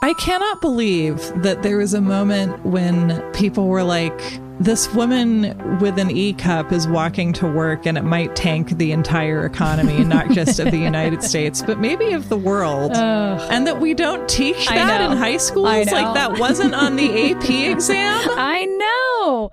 I cannot believe that there was a moment when people were like, this woman with an E-cup is walking to work and it might tank the entire economy, not just of the United States, but maybe of the world. And that we don't teach that in high schools. Like that wasn't on the AP exam. I know.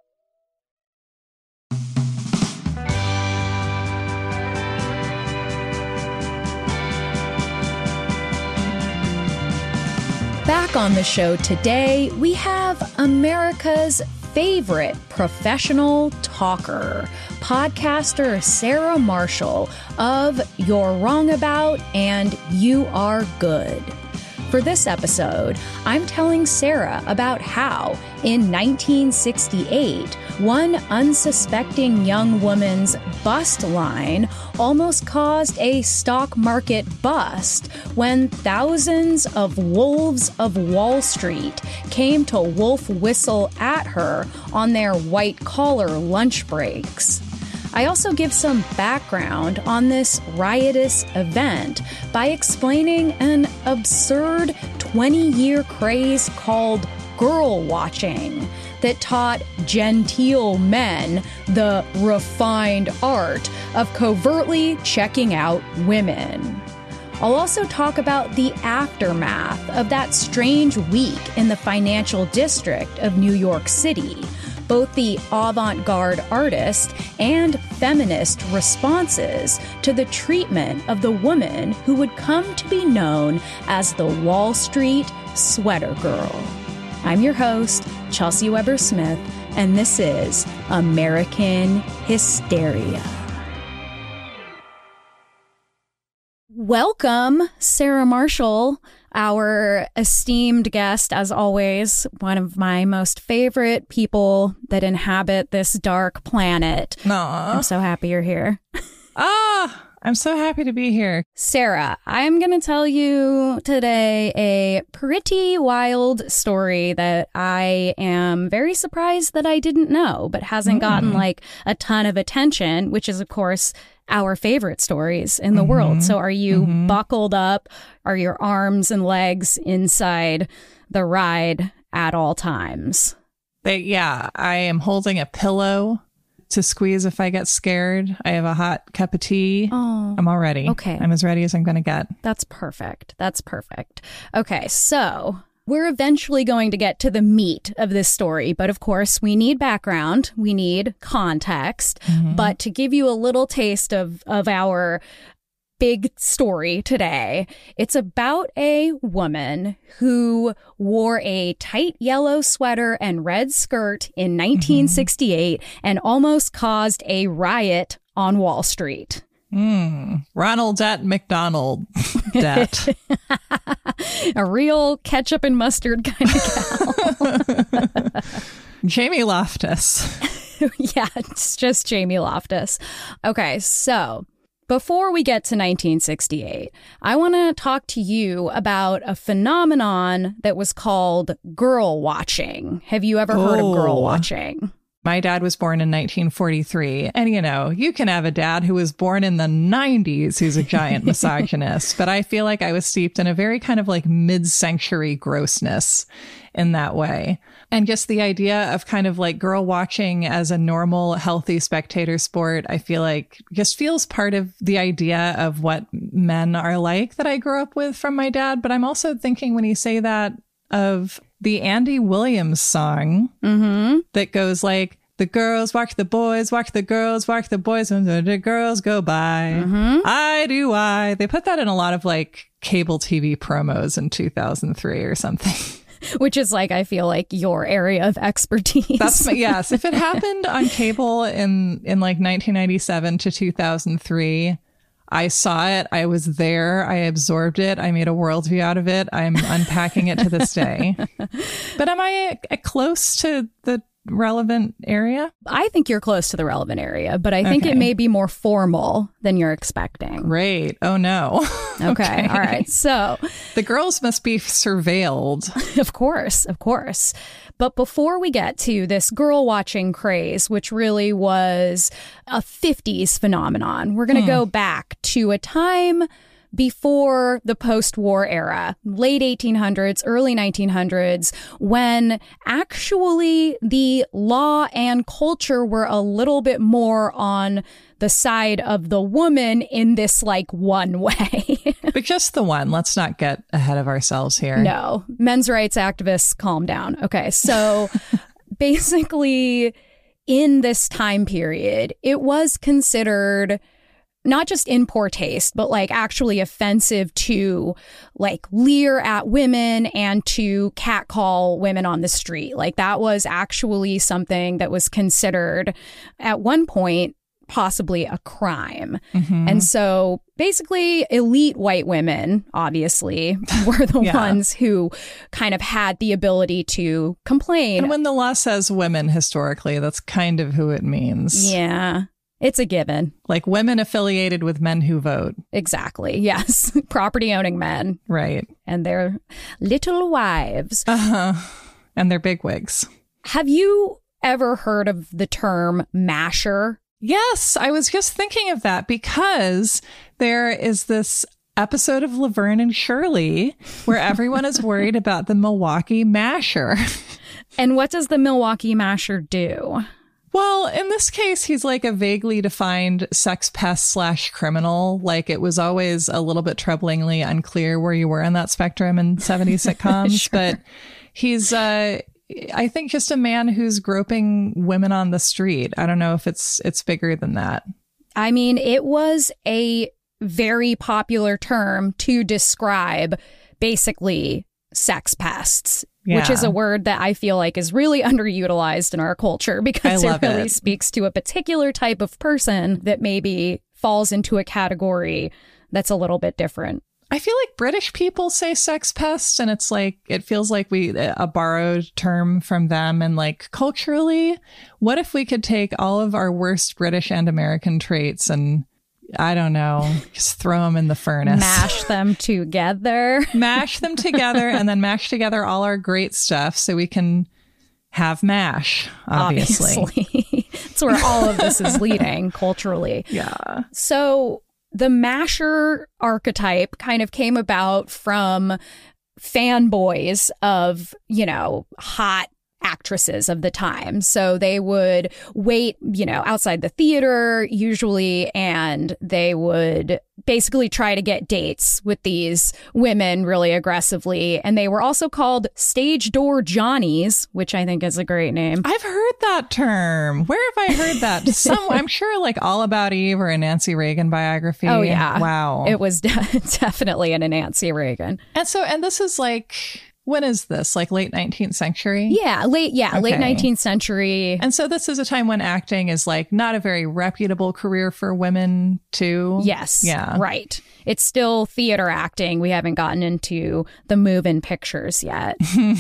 Back on the show today, we have America's favorite professional talker, podcaster Sarah Marshall of You're Wrong About and You Are Good. For this episode, I'm telling Sarah about how, in 1968, one unsuspecting young woman's bust line almost caused a stock market bust when thousands of wolves of Wall Street came to wolf whistle at her on their white-collar lunch breaks. I also give some background on this riotous event by explaining an absurd 20-year craze called girl watching that taught genteel men the refined art of covertly checking out women. I'll also talk about the aftermath of that strange week in the financial district of New York City, both the avant-garde artist and feminist responses to the treatment of the woman who would come to be known as the Wall Street Sweater Girl. I'm your host, Chelsea Weber-Smith, and this is American Hysteria. Welcome, Sarah Marshall, our esteemed guest, as always, one of my most favorite people that inhabit this dark planet. Aww. I'm so happy you're here. I'm so happy to be here. Sarah, I'm going to tell you today a pretty wild story that I am very surprised that I didn't know, but hasn't gotten like a ton of attention, which is, of course, our favorite stories in the world. So are you buckled up? Are your arms and legs inside the ride at all times? I am holding a pillow to squeeze if I get scared. I have a hot cup of tea. Oh, I'm all ready. Okay. I'm as ready as I'm going to get. That's perfect. That's perfect. Okay, so we're eventually going to get to the meat of this story, but of course we need background, we need context. But to give you a little taste of our big story today, it's about a woman who wore a tight yellow sweater and red skirt in 1968 and almost caused a riot on Wall Street. Ronald McDonald debt. A real ketchup and mustard kind of gal. Jamie Loftus. Yeah, it's just Jamie Loftus. Okay, so before we get to 1968, I want to talk to you about a phenomenon that was called girl watching. Have you ever heard of girl watching? My dad was born in 1943. And, you can have a dad who was born in the 90s who's a giant misogynist. But I feel like I was steeped in a very kind of like mid-century grossness in that way. And just the idea of kind of like girl watching as a normal, healthy spectator sport, I feel like just feels part of the idea of what men are like that I grew up with from my dad. But I'm also thinking when you say that of the Andy Williams song that goes like, the girls walk the boys, walk the girls, walk the boys, and the girls go by. I do I. They put that in a lot of like cable TV promos in 2003 or something. Which is like, I feel like your area of expertise. Yes. If it happened on cable in like 1997 to 2003, I saw it. I was there. I absorbed it. I made a worldview out of it. I'm unpacking it to this day. But am I close to the relevant area? I think you're close to the relevant area, but I think it may be more formal than you're expecting. Great. Oh, no. Okay. All right. So the girls must be surveilled. Of course. Of course. But before we get to this girl watching craze, which really was a 50s phenomenon, we're going to go back to a time before the post-war era, late 1800s, early 1900s, when actually the law and culture were a little bit more on the side of the woman in this like one way. But just the one. Let's not get ahead of ourselves here. No. Men's rights activists, calm down. Okay. So basically, in this time period, it was considered not just in poor taste, but like actually offensive to like leer at women and to catcall women on the street. Like that was actually something that was considered at one point possibly a crime. Mm-hmm. And so basically elite white women, obviously, were the ones who kind of had the ability to complain. And when the law says women historically, that's kind of who it means. Yeah, it's a given. Like women affiliated with men who vote. Exactly. Yes. Property owning men. Right. And their little wives. Uh-huh. And their bigwigs. Have you ever heard of the term masher? Yes, I was just thinking of that because there is this episode of Laverne and Shirley where everyone is worried about the Milwaukee Masher. And what does the Milwaukee Masher do? Well, in this case, he's like a vaguely defined sex pest / criminal. Like it was always a little bit troublingly unclear where you were on that spectrum in 70s sitcoms. Sure. But he's I think just a man who's groping women on the street. I don't know if it's bigger than that. I mean, it was a very popular term to describe basically sex pests, which is a word that I feel like is really underutilized in our culture because it really speaks to a particular type of person that maybe falls into a category that's a little bit different. I feel like British people say sex pest, and it's like, it feels like a borrowed term from them. And like culturally, what if we could take all of our worst British and American traits and, I don't know, just throw them in the furnace. Mash them together. Mash them together and then mash together all our great stuff so we can have MASH, obviously. That's where all of this is leading culturally. Yeah. So the masher archetype kind of came about from fanboys of, you know, hot actresses of the time. So they would wait, you know, outside the theater usually, and they would basically try to get dates with these women really aggressively. And they were also called stage door Johnnies, which I think is a great name. I've heard that term. Where have I heard that? I'm sure like All About Eve or a Nancy Reagan biography. Oh, yeah. Wow. It was definitely in a Nancy Reagan. And this is like... When is this? Like late 19th century? Yeah, late 19th century. And so this is a time when acting is like not a very reputable career for women too. Yes. Yeah. Right. It's still theater acting. We haven't gotten into the move-in pictures yet.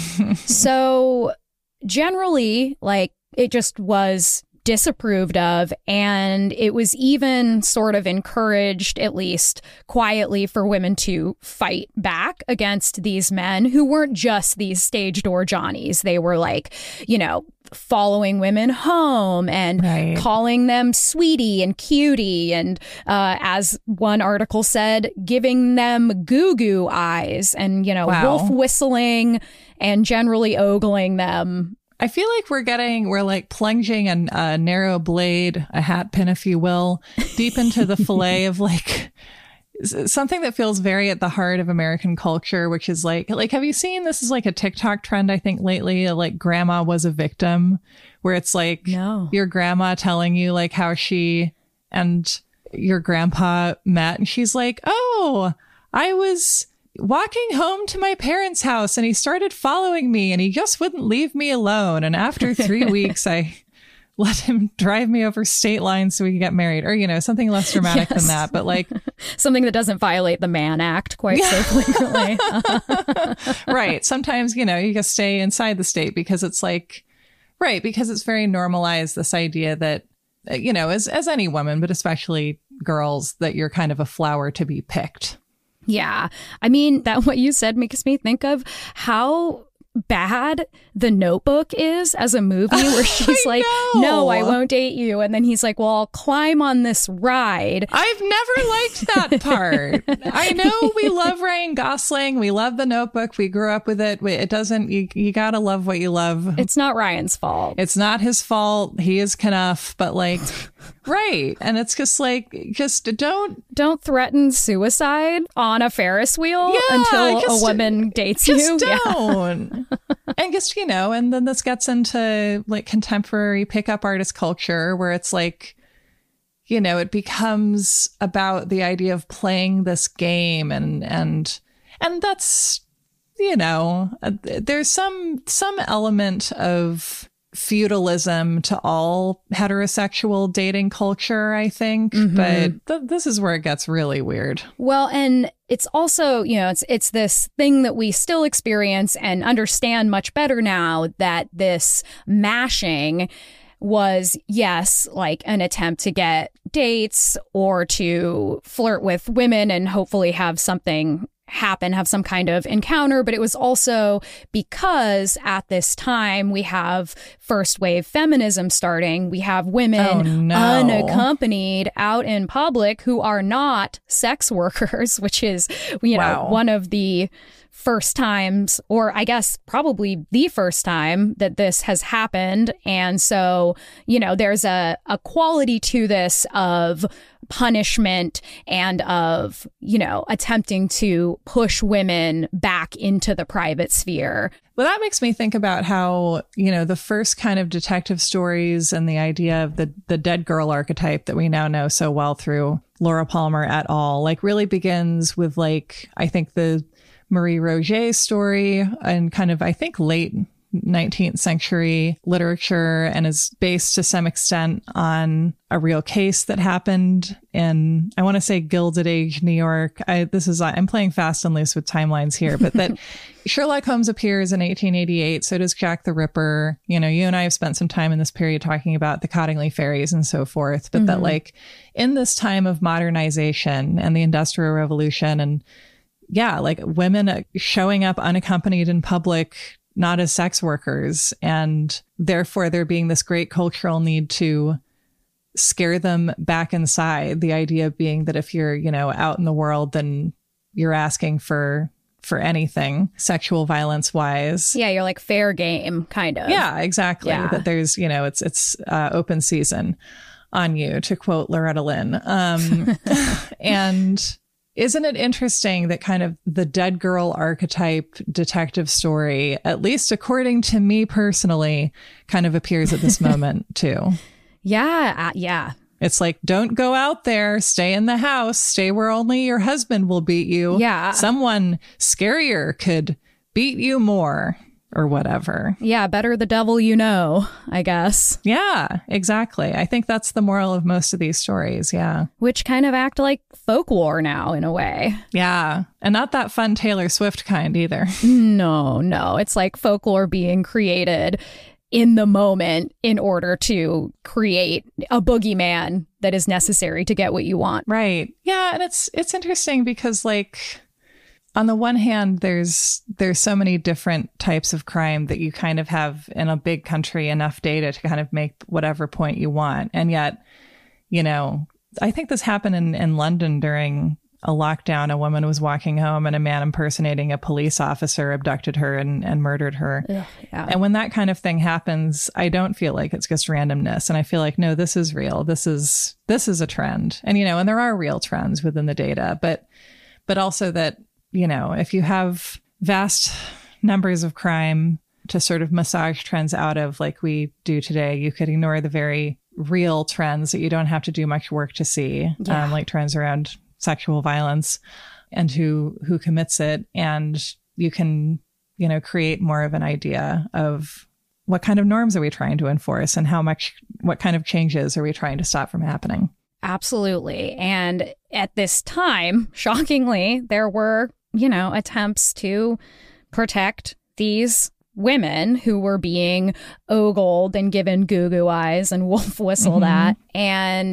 So generally, like, it just was disapproved of, and it was even sort of encouraged, at least quietly, for women to fight back against these men who weren't just these stage door Johnnies. They were like, you know, following women home and calling them sweetie and cutie, and as one article said, giving them goo-goo eyes and, you know, wolf whistling and generally ogling them. I feel like we're like plunging a narrow blade, a hat pin, if you will, deep into the fillet of like something that feels very at the heart of American culture, which is like, have you seen, this is like a TikTok trend, I think lately, like grandma was a victim, where it's like your grandma telling you like how she and your grandpa met. And she's like, oh, I was walking home to my parents' house and he started following me and he just wouldn't leave me alone. And after 3 weeks, I let him drive me over state lines so we could get married, or, you know, something less dramatic than that. But like something that doesn't violate the Mann Act quite so flagrantly. Right. Sometimes, you know, you just stay inside the state because it's like, because it's very normalized, this idea that, you know, as any woman, but especially girls, that you're kind of a flower to be picked. Yeah. I mean, that what you said makes me think of how bad The Notebook is as a movie, where she's like, no, I won't date you. And then he's like, well, I'll climb on this ride. I've never liked that part. I know we love Ryan Gosling. We love The Notebook. We grew up with it. It doesn't, you gotta love what you love. It's not Ryan's fault. It's not his fault. He is Knuff, but like, right. And it's just like, just don't threaten suicide on a Ferris wheel until a woman dates you. Just don't. And just, and then this gets into like contemporary pickup artist culture, where it's like, it becomes about the idea of playing this game, and that's, there's some element of feudalism to all heterosexual dating culture, I think. Mm-hmm. But this is where it gets really weird. Well, and it's also, it's this thing that we still experience and understand much better now, that this mashing was, yes, like an attempt to get dates or to flirt with women and hopefully have something happen, have some kind of encounter. But it was also because at this time we have first wave feminism starting. We have women unaccompanied out in public who are not sex workers, which is, one of the first times, or I guess probably the first time that this has happened. And so, there's a quality to this of punishment and of, attempting to push women back into the private sphere. Well, that makes me think about how, the first kind of detective stories and the idea of the dead girl archetype that we now know so well through Laura Palmer et al. Like really begins with like, I think the Marie Roget story and kind of, I think, late 19th century literature, and is based to some extent on a real case that happened in, I want to say, Gilded Age New York. I'm playing fast and loose with timelines here, but that Sherlock Holmes appears in 1888. So does Jack the Ripper. You and I have spent some time in this period talking about the Cottingley fairies and so forth. But that like in this time of modernization and the Industrial Revolution, and like women showing up unaccompanied in public, not as sex workers, and therefore there being this great cultural need to scare them back inside. The idea being that if you're, out in the world, then you're asking for anything sexual violence wise. Yeah, you're like fair game, kind of. Yeah, exactly. Yeah. That there's, it's open season on you, to quote Loretta Lynn. And isn't it interesting that kind of the dead girl archetype detective story, at least according to me personally, kind of appears at this moment too? Yeah. It's like, don't go out there, stay in the house, stay where only your husband will beat you. Yeah. Someone scarier could beat you more. Or whatever. Yeah, better the devil I guess. Yeah, exactly. I think that's the moral of most of these stories, yeah. Which kind of act like folklore now, in a way. Yeah, and not that fun Taylor Swift kind either. No. It's like folklore being created in the moment in order to create a boogeyman that is necessary to get what you want. Right. Yeah, and it's interesting because, like, on the one hand, there's so many different types of crime that you kind of have in a big country enough data to kind of make whatever point you want. And yet, I think this happened in London during a lockdown. A woman was walking home and a man impersonating a police officer abducted her and murdered her. Ugh, yeah. And when that kind of thing happens, I don't feel like it's just randomness. And I feel like, no, this is real. This is a trend. And, and there are real trends within the data, but also that, if you have vast numbers of crime to sort of massage trends out of, like we do today, you could ignore the very real trends that you don't have to do much work to see, like trends around sexual violence and who commits it. And you can, create more of an idea of what kind of norms are we trying to enforce and what kind of changes are we trying to stop from happening. Absolutely. And at this time, shockingly, there were attempts to protect these women who were being ogled and given goo-goo eyes and wolf whistled at. And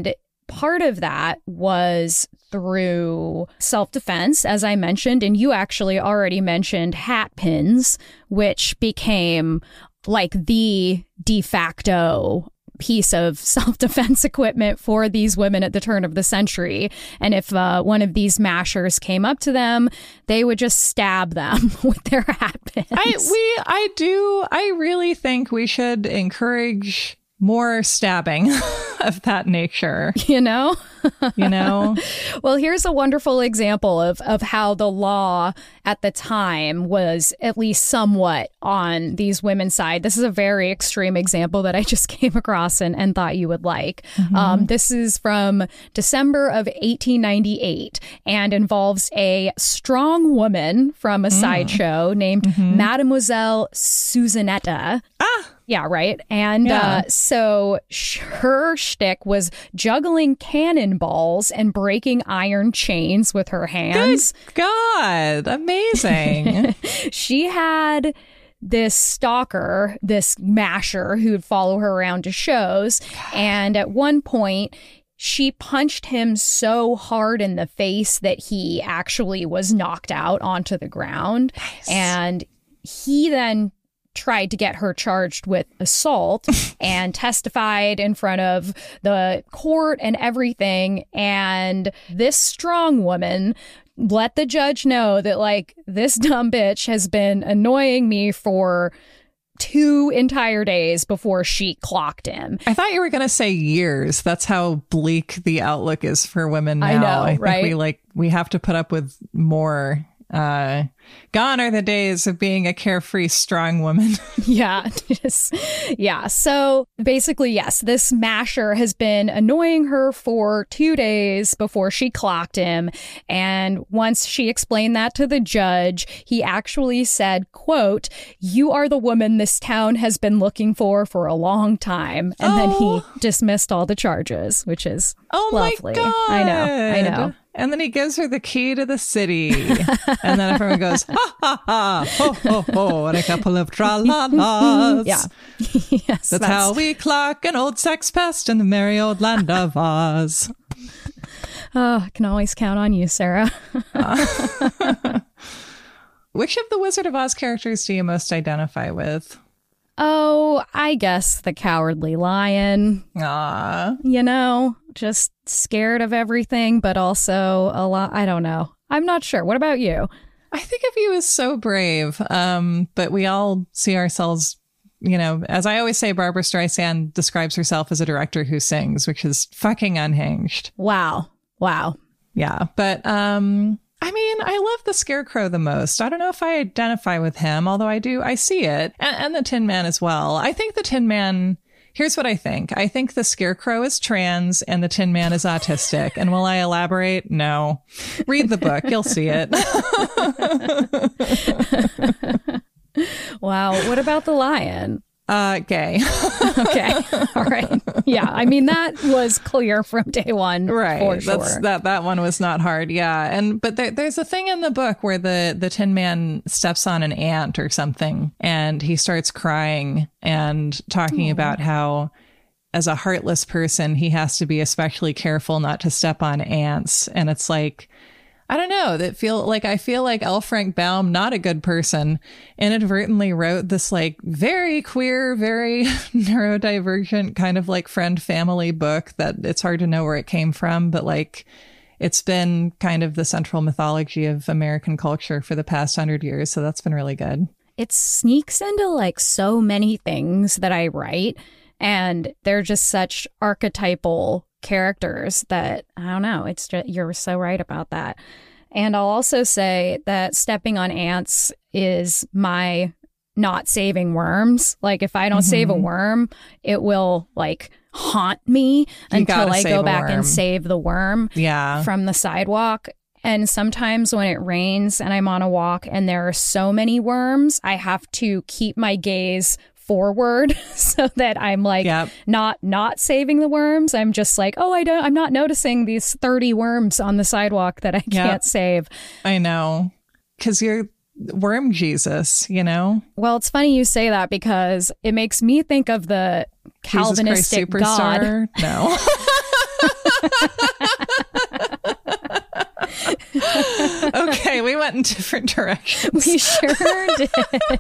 part of that was through self-defense, as I mentioned, and you actually already mentioned hat pins, which became like the de facto piece of self-defense equipment for these women at the turn of the century. And if one of these mashers came up to them, they would just stab them with their hat pins. I really think we should encourage more stabbing of that nature. You know? Well, here's a wonderful example of how the law at the time was at least somewhat on these women's side. This is a very extreme example that I just came across and thought you would like. This is from December of 1898 and involves a strong woman from a sideshow named Mademoiselle Susanetta. Yeah, right. And so her shtick was juggling cannonballs and breaking iron chains with her hands. Good God. Amazing. She had this stalker, this masher who'd follow her around to shows. And at one point, she punched him so hard in the face that he actually was knocked out onto the ground. Nice. And he then tried to get her charged with assault and testified in front of the court and everything. And this strong woman let the judge know that, like, this dumb bitch has been annoying me for 2 entire days before she clocked him. I thought you were going to say years. That's how bleak the outlook is for women now. I know, I think right? we have to put up with more. Gone are the days of being a carefree, strong woman. Yeah. So basically, yes, this masher has been annoying her for 2 days before she clocked him. And once she explained that to the judge, he actually said, quote, "You are the woman this town has been looking for a long time." And then he dismissed all the charges, which is lovely. My God. I know. And then he gives her the key to the city. And then everyone goes, ha, ha, ha, ho, ho, ho, and a couple of tra-la-las. Yeah. Yes, that's how we clock an old sex pest in the merry old land of Oz. Oh, I can always count on you, Sarah. Which of the Wizard of Oz characters do you most identify with? Oh, I guess the Cowardly Lion. Just scared of everything, but also a lot. I don't know. I'm not sure. What about you? I think of you as so brave. But we all see ourselves, as I always say, Barbara Streisand describes herself as a director who sings, which is fucking unhinged. Wow. Yeah. But, I love the Scarecrow the most. I don't know if I identify with him, although I see it. And the Tin Man as well. I think the Tin Man, here's what I think. I think the Scarecrow is trans and the Tin Man is autistic. And will I elaborate? No. Read the book. You'll see it. Wow. What about the lion? Gay. Okay. All right. Yeah. That was clear from day one. Right. For sure. That one was not hard. Yeah. But there's a thing in the book where the Tin Man steps on an ant or something and he starts crying and talking about how, as a heartless person, he has to be especially careful not to step on ants. And it's like, I don't know, I feel like L. Frank Baum, not a good person, inadvertently wrote this like very queer, very neurodivergent kind of like friend family book that it's hard to know where it came from, but like it's been kind of the central mythology of American culture for the past 100 years. So that's been really good. It sneaks into like so many things that I write, and they're just such archetypal characters that, I don't know, it's just, you're so right about that. And I'll also say that stepping on ants is my not saving worms. Like if I don't save a worm, it will like haunt me until I go back and save the worm from the sidewalk. And sometimes when it rains and I'm on a walk and there are so many worms, I have to keep my gaze forward so that I'm like not saving the worms. I'm just like, I'm not noticing these 30 worms on the sidewalk that I can't save. I know. Because you're worm Jesus, Well, it's funny you say that because it makes me think of the Calvinistic God. No. Okay, we went in different directions. We sure did.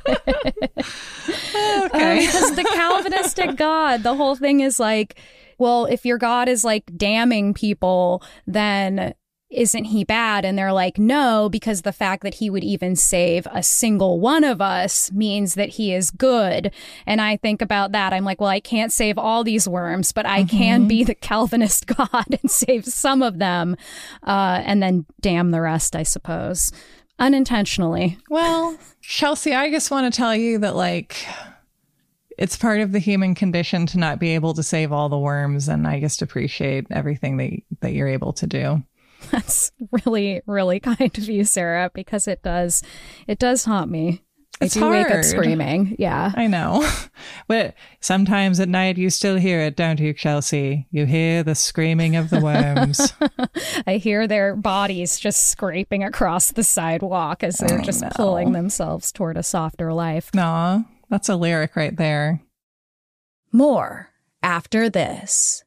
Okay. Because the Calvinistic God, the whole thing is like, well, if your God is like damning people, then isn't he bad? And they're like, no, because the fact that he would even save a single one of us means that he is good. And I think about that. I'm like, well, I can't save all these worms, but I can be the Calvinist God and save some of them, and then damn the rest, I suppose. Unintentionally. Well, Chelsea, I just want to tell you that, like, it's part of the human condition to not be able to save all the worms. And I just appreciate everything that you're able to do. That's really, really kind of you, Sarah, because it does haunt me. It's I do wake up hard. screaming. Yeah. I know. But sometimes at night you still hear it, don't you, Chelsea? You hear the screaming of the worms. I hear their bodies just scraping across the sidewalk as they're just pulling themselves toward a softer life. Aw, that's a lyric right there. More after this.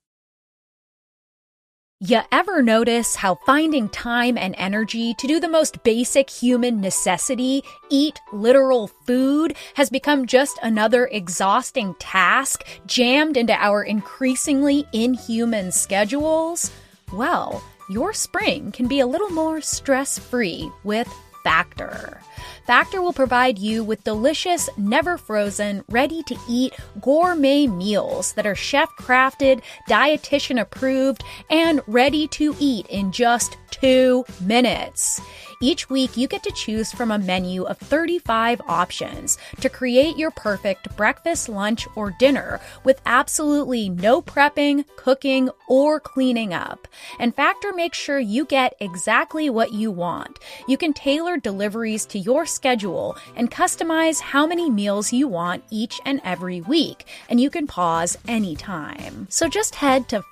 You ever notice how finding time and energy to do the most basic human necessity, eat literal food, has become just another exhausting task jammed into our increasingly inhuman schedules? Well, your spring can be a little more stress-free with Factor. Factor will provide you with delicious, never-frozen, ready-to-eat gourmet meals that are chef-crafted, dietitian-approved, and ready to eat in just 2 minutes. Each week, you get to choose from a menu of 35 options to create your perfect breakfast, lunch, or dinner with absolutely no prepping, cooking, or cleaning up. And Factor makes sure you get exactly what you want. You can tailor deliveries to your schedule and customize how many meals you want each and every week, and you can pause anytime. So just head to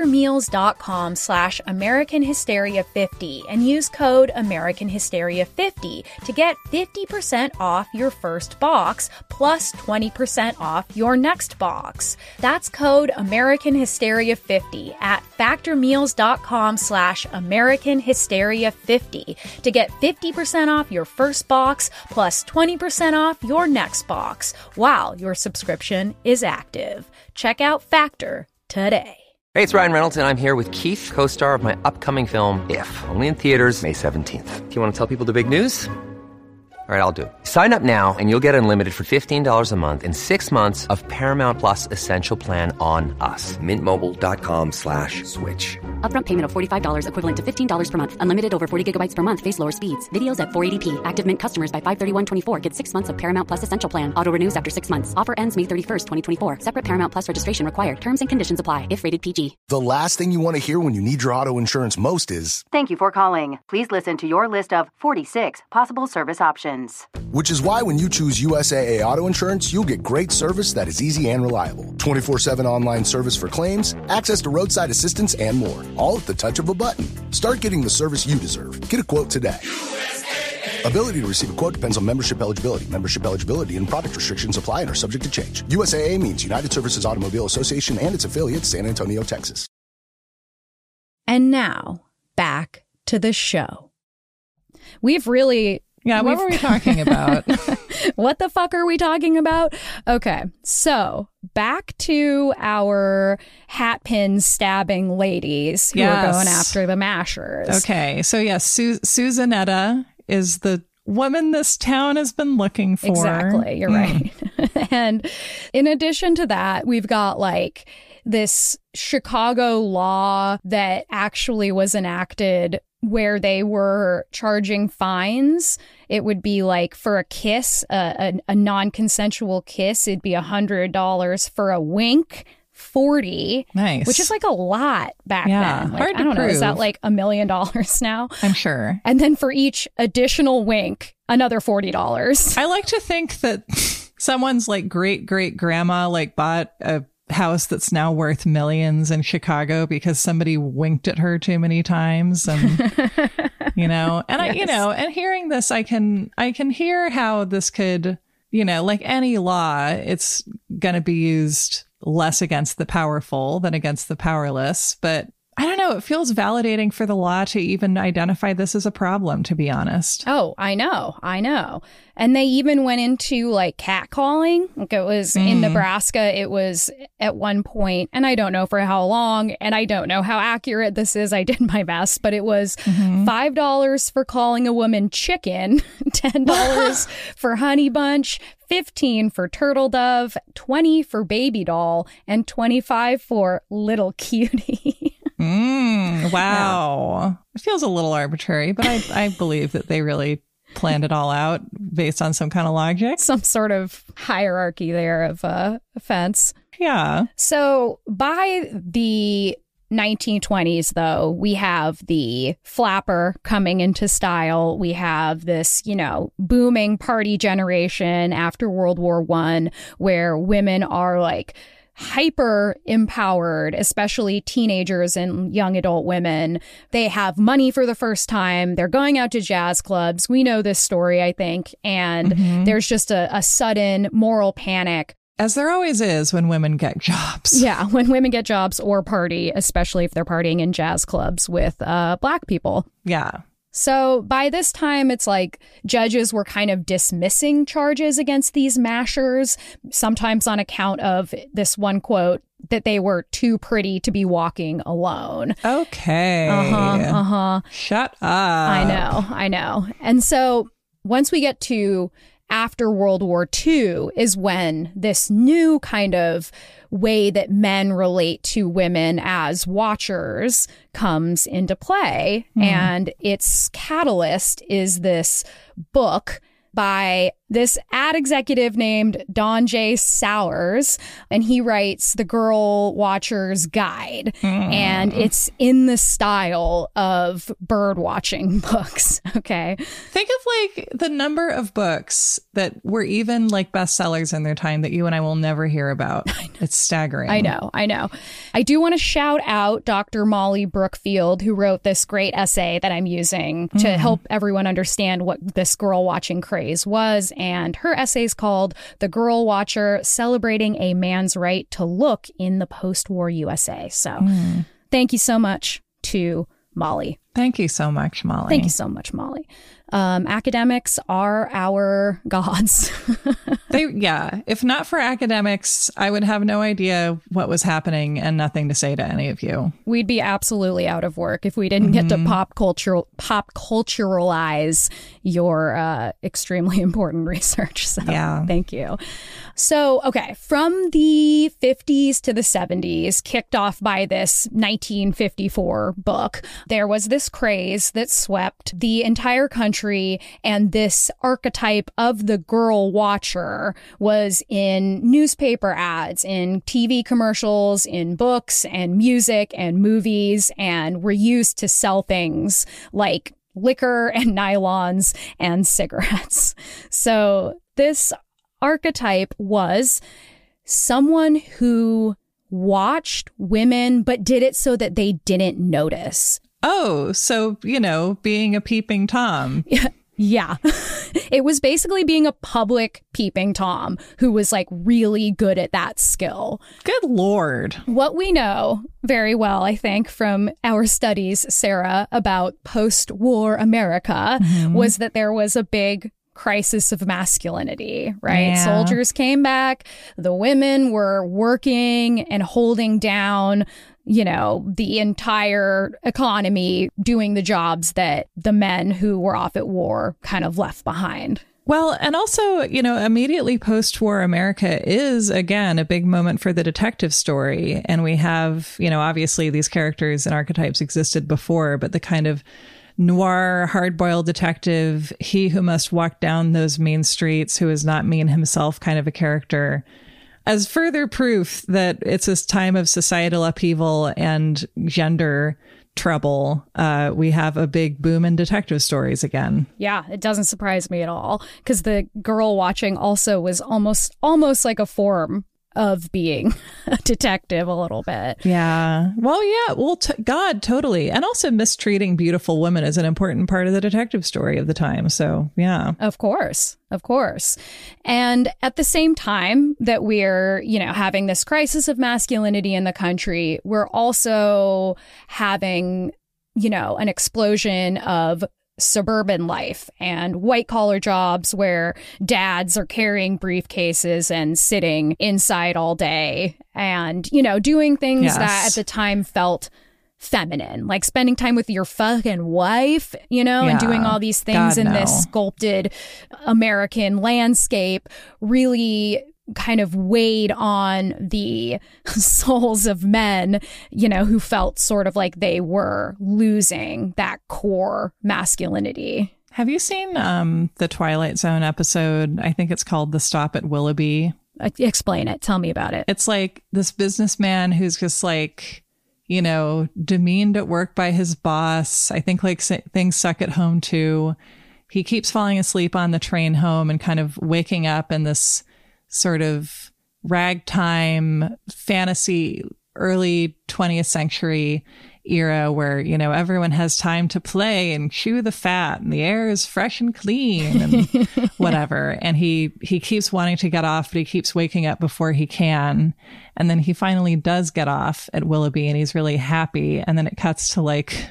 factormeals.com/AmericanHysteria50 and use code AmericanHysteria50 to get 50% off your first box plus 20% off your next box. That's code AmericanHysteria50 at factormeals.com/AmericanHysteria50 to get 50% off your first box plus 20% off your next box while your subscription is active. Check out Factor today. Hey, it's Ryan Reynolds, and I'm here with Keith, co-star of my upcoming film, If, only in theaters May 17th. Do you want to tell people the big news? All right, I'll do it. Sign up now and you'll get unlimited for $15 a month and 6 months of Paramount Plus Essential Plan on us. MintMobile.com/switch. Upfront payment of $45 equivalent to $15 per month. Unlimited over 40 gigabytes per month. Face lower speeds. Videos at 480p. Active Mint customers by 531.24 get 6 months of Paramount Plus Essential Plan. Auto renews after 6 months. Offer ends May 31st, 2024. Separate Paramount Plus registration required. Terms and conditions apply if rated PG. The last thing you want to hear when you need your auto insurance most is, "Thank you for calling. Please listen to your list of 46 possible service options." which is why when you choose USAA Auto Insurance, you'll get great service that is easy and reliable. 24/7 online service for claims, access to roadside assistance, and more. All at the touch of a button. Start getting the service you deserve. Get a quote today. Ability to receive a quote depends on membership eligibility. Membership eligibility and product restrictions apply and are subject to change. USAA means United Services Automobile Association and its affiliates, San Antonio, Texas. And now, back to the show. What were we talking about? What the fuck are we talking about? Okay, so back to our hat pin stabbing ladies who are going after the Mashers. Okay, so yes, Susanetta is the woman this town has been looking for. Exactly, you're right. And in addition to that, we've got like this Chicago law that actually was enacted where they were charging fines. It would be like for a kiss, a non-consensual kiss, it'd be $100. For a wink, $40. Nice. Which is like a lot back then. Like, hard to I don't know, prove. is that like $1 million now? I'm sure. And then for each additional wink, another $40. I like to think that someone's like great-great-grandma like bought a house that's now worth millions in Chicago because somebody winked at her too many times, and you know, and yes. And hearing this, I can hear how this could, like any law, it's going to be used less against the powerful than against the powerless. But I don't know. It feels validating for the law to even identify this as a problem, to be honest. Oh, I know. And they even went into like catcalling. Like it was in Nebraska. It was at one point, and I don't know for how long, and I don't know how accurate this is. I did my best, but it was $5 for calling a woman chicken, $10 for honey bunch, $15 for turtle dove, $20 for baby doll, and $25 for little cutie. Wow. Yeah. It feels a little arbitrary, but I believe that they really planned it all out based on some kind of logic. Some sort of hierarchy there of offense. Yeah. So by the 1920s, though, we have the flapper coming into style. We have this, booming party generation after World War I, where women are like hyper empowered, especially teenagers and young adult women. They have money for the first time. They're going out to jazz clubs. We know this story, I think. And there's just a sudden moral panic. As there always is when women get jobs. Yeah, when women get jobs or party, especially if they're partying in jazz clubs with Black people. Yeah. So by this time, it's like judges were kind of dismissing charges against these mashers, sometimes on account of this one quote that they were too pretty to be walking alone. Okay. Shut up. I know. And so once we get to after World War II is when this new kind of way that men relate to women as watchers comes into play. And its catalyst is this book by this ad executive named Don J. Sowers, and he writes The Girl Watcher's Guide, and it's in the style of bird watching books, okay? Think of like the number of books that were even like bestsellers in their time that you and I will never hear about. It's staggering. I know. I do want to shout out Dr. Molly Brookfield, who wrote this great essay that I'm using to help everyone understand what this girl watching craze was. And her essay is called The Girl Watcher, Celebrating a Man's Right to Look in the Post-War USA. So thank you so much to Molly. Thank you so much, Molly. Thank you so much, Molly. Academics are our gods. If not for academics, I would have no idea what was happening and nothing to say to any of you. We'd be absolutely out of work if we didn't get to pop culturalize your extremely important research. So thank you. So, okay, from the 50s to the 70s, kicked off by this 1954 book, there was this craze that swept the entire country, and this archetype of the girl watcher was in newspaper ads, in TV commercials, in books and music and movies, and were used to sell things like liquor and nylons and cigarettes. So this archetype was someone who watched women but did it so that they didn't notice. Oh, so, being a peeping Tom. Yeah. It was basically being a public peeping Tom who was like really good at that skill. Good Lord. What we know very well, I think, from our studies, Sarah, about post-war America was that there was a big crisis of masculinity, right? Yeah. Soldiers came back. The women were working and holding down, the entire economy, doing the jobs that the men who were off at war kind of left behind. Well, and also, immediately post-war America is, again, a big moment for the detective story. And we have, obviously these characters and archetypes existed before, but the kind of noir, hard-boiled detective, he who must walk down those mean streets, who is not mean himself kind of a character, as further proof that it's this time of societal upheaval and gender trouble. We have a big boom in detective stories again. Yeah, it doesn't surprise me at all, because the girl watching also was almost like a form of being a detective a little bit. Yeah. Well, yeah. Well, God, totally. And also mistreating beautiful women is an important part of the detective story of the time. So, yeah. Of course. Of course. And at the same time that we're, having this crisis of masculinity in the country, we're also having, an explosion of suburban life and white collar jobs where dads are carrying briefcases and sitting inside all day and, doing things that at the time felt feminine, like spending time with your fucking wife, and doing all these things this sculpted American landscape really kind of weighed on the souls of men, who felt sort of like they were losing that core masculinity. Have you seen the Twilight Zone episode? I think it's called The Stop at Willoughby. Explain it. Tell me about it. It's like this businessman who's just like, demeaned at work by his boss. I think like things suck at home too. He keeps falling asleep on the train home and kind of waking up in this sort of ragtime fantasy early 20th century era where, everyone has time to play and chew the fat and the air is fresh and clean and whatever. And he keeps wanting to get off, but he keeps waking up before he can. And then he finally does get off at Willoughby and he's really happy. And then it cuts to like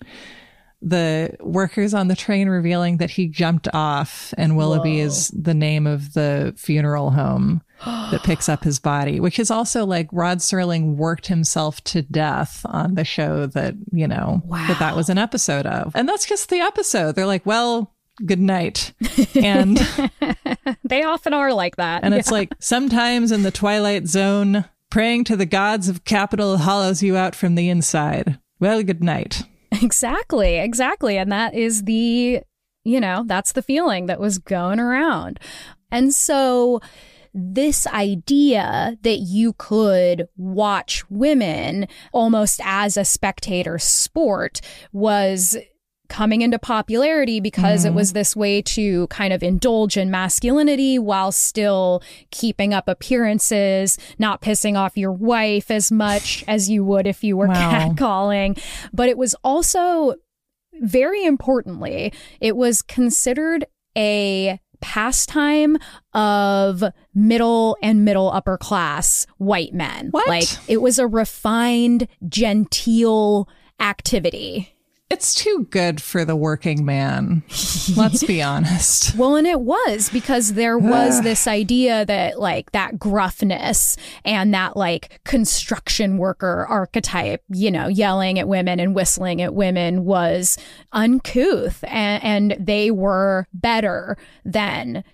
the workers on the train revealing that he jumped off, and Willoughby is the name of the funeral home that picks up his body, which is also like Rod Serling worked himself to death on the show that, that was an episode of. And that's just the episode. They're like, well, good night. And they often are like that. And it's like sometimes in the Twilight Zone, praying to the gods of capital hollows you out from the inside. Well, good night. Exactly. And that is that's the feeling that was going around. And so this idea that you could watch women almost as a spectator sport was coming into popularity because it was this way to kind of indulge in masculinity while still keeping up appearances, not pissing off your wife as much as you would if you were catcalling. But it was also, very importantly, it was considered a pastime of middle and middle upper class white men. What? Like it was a refined, genteel activity. It's too good for the working man. Let's be honest. Well, and it was because there was this idea that like that gruffness and that like construction worker archetype, yelling at women and whistling at women was uncouth and they were better than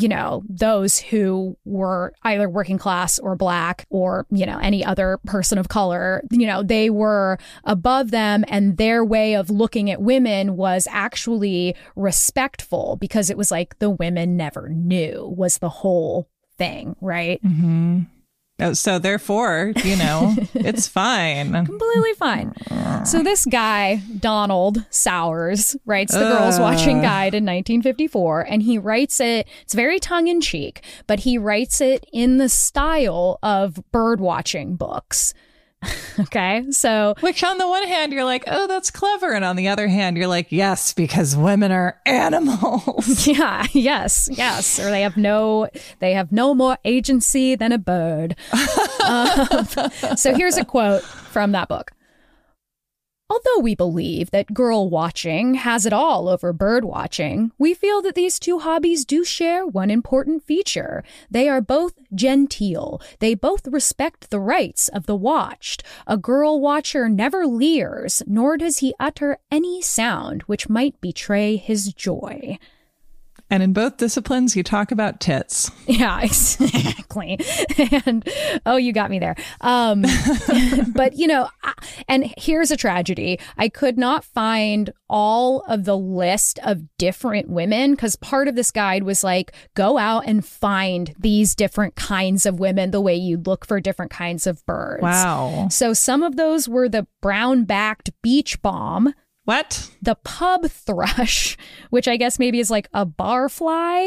those who were either working class or black or, any other person of color, they were above them and their way of looking at women was actually respectful because it was like the women never knew was the whole thing, right? Mm-hmm. So therefore, it's fine. Completely fine. So this guy, Donald Sowers, writes the Girls Watching Guide in 1954, and he writes it, it's very tongue-in-cheek, but he writes it in the style of bird-watching books. Okay, so... Which on the one hand, you're like, oh, that's clever. And on the other hand, you're like, yes, because women are animals. Yeah, yes. Or they have no more agency than a bird. So here's a quote from that book. Although we believe that girl watching has it all over bird watching, we feel that these two hobbies do share one important feature. They are both genteel. They both respect the rights of the watched. A girl watcher never leers, nor does he utter any sound which might betray his joy. And in both disciplines, you talk about tits. Yeah, exactly. And, oh, you got me there. But, and here's a tragedy. I could not find all of the list of different women because part of this guide was like, go out and find these different kinds of women the way you look for different kinds of birds. Wow. So some of those were the brown-backed beach bomb. What? The pub thrush, which I guess maybe is like a barfly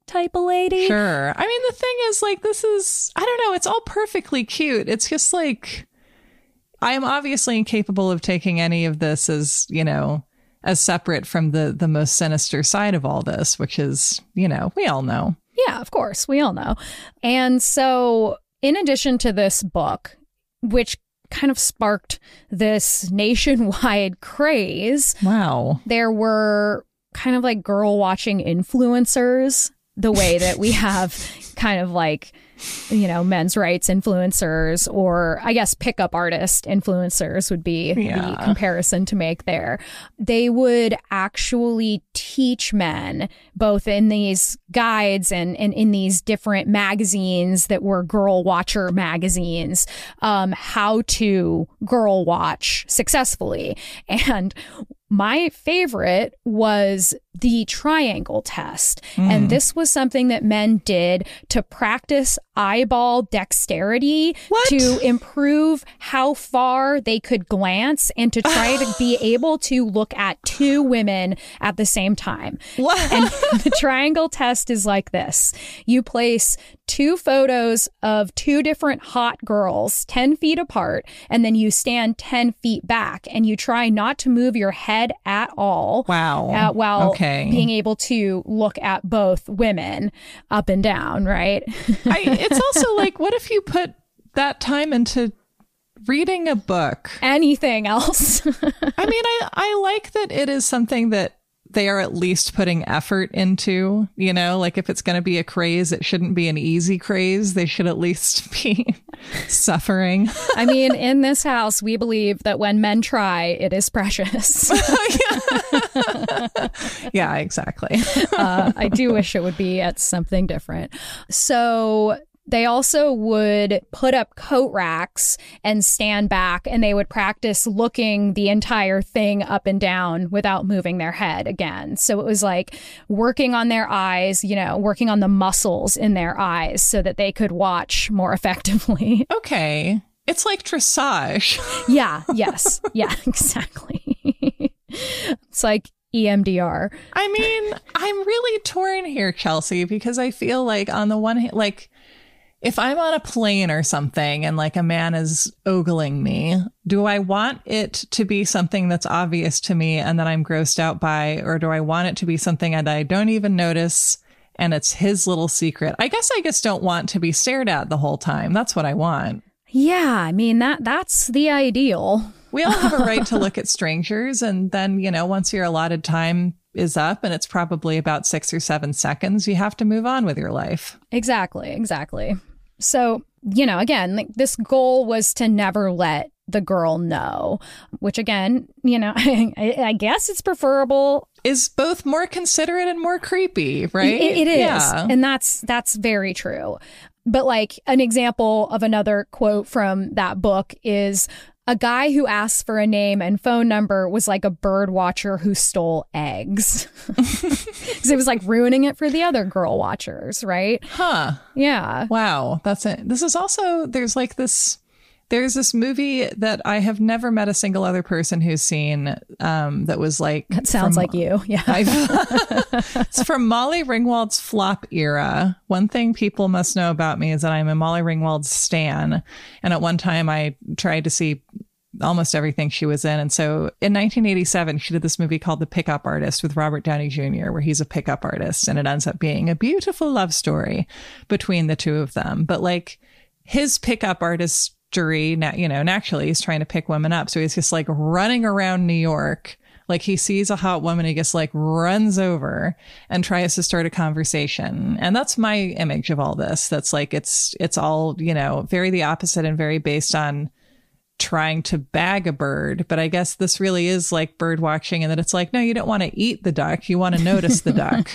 type of lady. Sure. I mean, the thing is, like, this is, I don't know, it's all perfectly cute. It's just like, I am obviously incapable of taking any of this as, you know, as separate from the most sinister side of all this, which is, you know, we all know. Yeah, of course. We all know. And so in addition to this book, which kind of sparked this nationwide craze. Wow. There were kind of like girl watching influencers, the way that we have kind of like, you know, men's rights influencers, or I guess pickup artist influencers would be the comparison to make there. They would actually teach men, both in these guides and in these different magazines that were girl watcher magazines, how to girl watch successfully. And my favorite was the triangle test. And this was something that men did to practice eyeball dexterity to improve how far they could glance and to try to be able to look at two women at the same time. And the triangle test is like this. You place two photos of two different hot girls 10 feet apart, and then you stand 10 feet back and you try not to move your head at all. Wow. While being able to look at both women up and down, right? It's also like, what if you put that time into reading a book? Anything else? I mean, I like that it is something that they are at least putting effort into, you know, like if it's going to be a craze, it shouldn't be an easy craze. They should at least be suffering. I mean, in this house, we believe that when men try, it is precious. Yeah, exactly. I do wish it would be at something different. So they also would put up coat racks and stand back, and they would practice looking the entire thing up and down without moving their head again. So it was like working on their eyes, you know, working on the muscles in their eyes so that they could watch more effectively. Okay. It's like dressage. Yeah. Yes. Yeah, exactly. It's like EMDR. I mean, I'm really torn here, Chelsea, because I feel like on the one hand, like, if I'm on a plane or something and like a man is ogling me, do I want it to be something that's obvious to me and that I'm grossed out by, or do I want it to be something that I don't even notice and it's his little secret? I guess I just don't want to be stared at the whole time. That's what I want. Yeah, I mean, that's the ideal. We all have a right to look at strangers, and then, you know, once your allotted time is up, and it's probably about 6 or 7 seconds, you have to move on with your life. Exactly. So, you know, again, like, this goal was to never let the girl know, which again, you know, I guess it's preferable. Is both more considerate and more creepy, right? It is. Yeah. And that's very true. But like an example of another quote from that book is, a guy who asked for a name and phone number was like a bird watcher who stole eggs. Because it was like ruining it for the other girl watchers, right? Huh. Yeah. Wow. That's it. This is also, there's this movie that I have never met a single other person who's seen that was like... That sounds like you. Yeah. It's from Molly Ringwald's flop era. One thing people must know about me is that I'm a Molly Ringwald stan. And at one time I tried to see almost everything she was in. And so in 1987, she did this movie called The Pickup Artist with Robert Downey Jr., where he's a pickup artist. And it ends up being a beautiful love story between the two of them. But like his pickup artistry, you know, naturally he's trying to pick women up. So he's just like running around New York. Like he sees a hot woman, he just like runs over and tries to start a conversation. And that's my image of all this. That's like, it's all, you know, very the opposite and very based on trying to bag a bird. But I guess this really is like bird watching, and that it's like, no, you don't want to eat the duck. You want to notice the duck.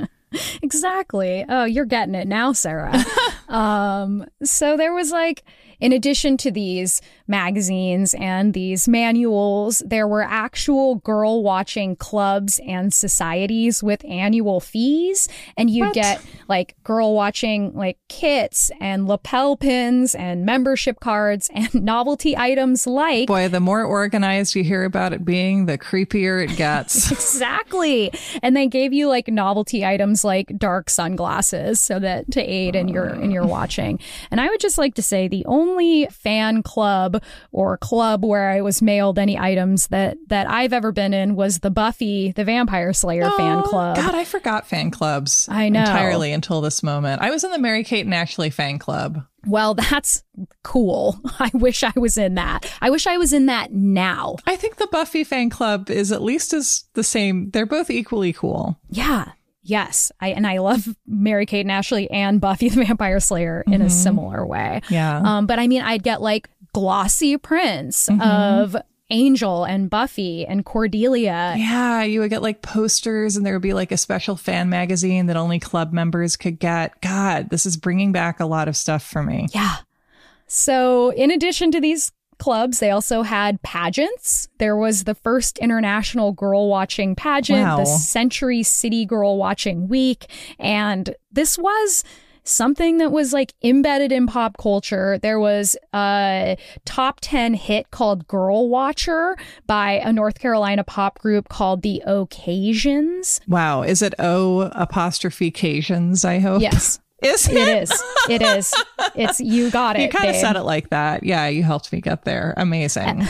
Exactly. Oh, you're getting it now, Sarah. So there was like, in addition to these magazines and these manuals, there were actual girl watching clubs and societies with annual fees. And you'd get like girl watching like kits and lapel pins and membership cards and novelty items like... Boy, the more organized you hear about it being, the creepier it gets. Exactly. And they gave you like novelty items like dark sunglasses so that to aid in your watching. And I would just like to say the only fan club or club where I was mailed any items that I've ever been in was the Buffy the Vampire Slayer fan club. God, I forgot fan clubs. I know. Entirely until this moment. I was in the Mary-Kate and Ashley fan club. Well, that's cool. I wish I was in that. I wish I was in that now. I think the Buffy fan club is at least as the same. They're both equally cool. Yeah. Yes. I love Mary-Kate and Ashley and Buffy the Vampire Slayer in a similar way. Yeah. But I mean, I'd get like glossy prints of Angel and Buffy and Cordelia. Yeah, you would get like posters and there would be like a special fan magazine that only club members could get. God, this is bringing back a lot of stuff for me. Yeah. So in addition to these clubs, they also had pageants. There was the first international girl watching pageant, the Century City Girl Watching Week. And this was something that was like embedded in pop culture. There was a top 10 hit called Girl Watcher by a North Carolina pop group called the Occasions. Wow. Is it O''Casions, I hope? Yes. Is it? It is. It is. It's, you got it. You kind of babe. said it like that. Yeah, you helped me get there. Amazing.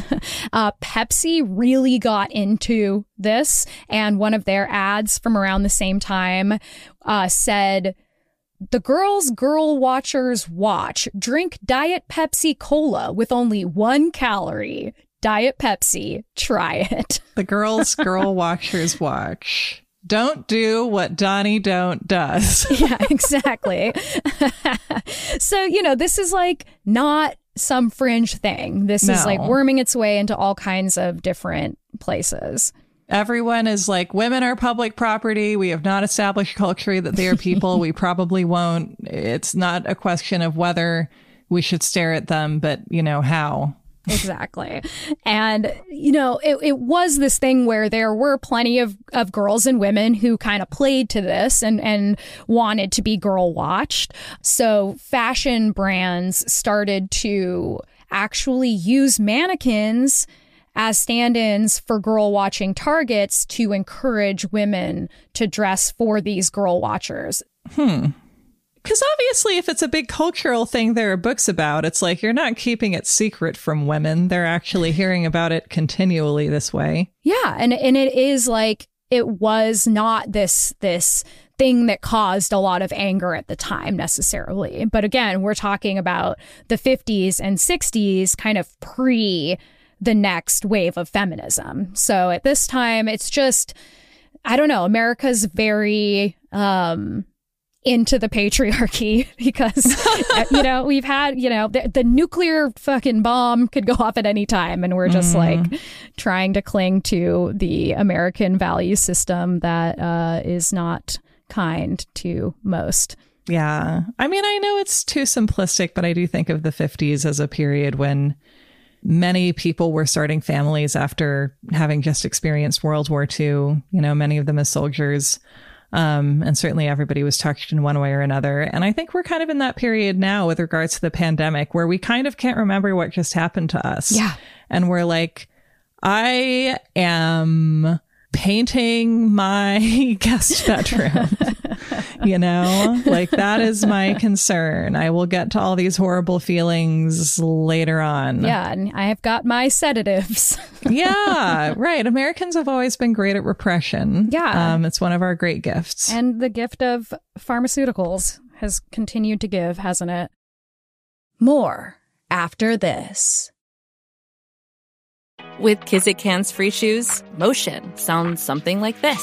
Pepsi really got into this, and one of their ads from around the same time said, "The girls Girl Watchers watch. Drink Diet Pepsi Cola with only 1 calorie. Diet Pepsi. Try it." The girls Girl Watchers watch. Don't do what Donnie Don't does. Yeah, exactly. So, you know, this is like not some fringe thing. This is like worming its way into all kinds of different places. Everyone is like, women are public property. We have not established culturally that they are people. We probably won't. It's not a question of whether we should stare at them, but, you know, how. Exactly. And, you know, it was this thing where there were plenty of girls and women who kind of played to this and wanted to be girl watched. So fashion brands started to actually use mannequins as stand-ins for girl watching targets to encourage women to dress for these girl watchers. Because obviously, if it's a big cultural thing there are books about, it's like you're not keeping it secret from women. They're actually hearing about it continually this way. Yeah. And it is like, it was not this thing that caused a lot of anger at the time necessarily. But again, we're talking about the 50s and 60s, kind of pre the next wave of feminism. So at this time, it's just, I don't know, America's very into the patriarchy because, you know, we've had, you know, the nuclear fucking bomb could go off at any time. And we're just like trying to cling to the American value system that is not kind to most. Yeah. I mean, I know it's too simplistic, but I do think of the 50s as a period when many people were starting families after having just experienced World War II, you know, many of them as soldiers. And certainly everybody was touched in one way or another. And I think we're kind of in that period now with regards to the pandemic where we kind of can't remember what just happened to us. Yeah. And we're like, I am painting my guest bedroom. You know, like that is my concern. I will get to all these horrible feelings later on. Yeah, and I have got my sedatives. Yeah, right. Americans have always been great at repression. Yeah. It's one of our great gifts. And the gift of pharmaceuticals has continued to give, hasn't it? More after this. With Kizik hands-free shoes, motion sounds something like this.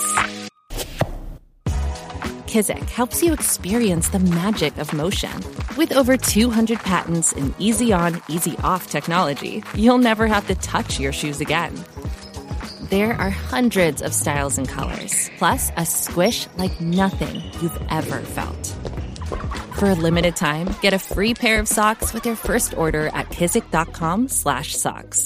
Kizik helps you experience the magic of motion. With over 200 patents and easy-on, easy-off technology, you'll never have to touch your shoes again. There are hundreds of styles and colors, plus a squish like nothing you've ever felt. For a limited time, get a free pair of socks with your first order at kizik.com/socks.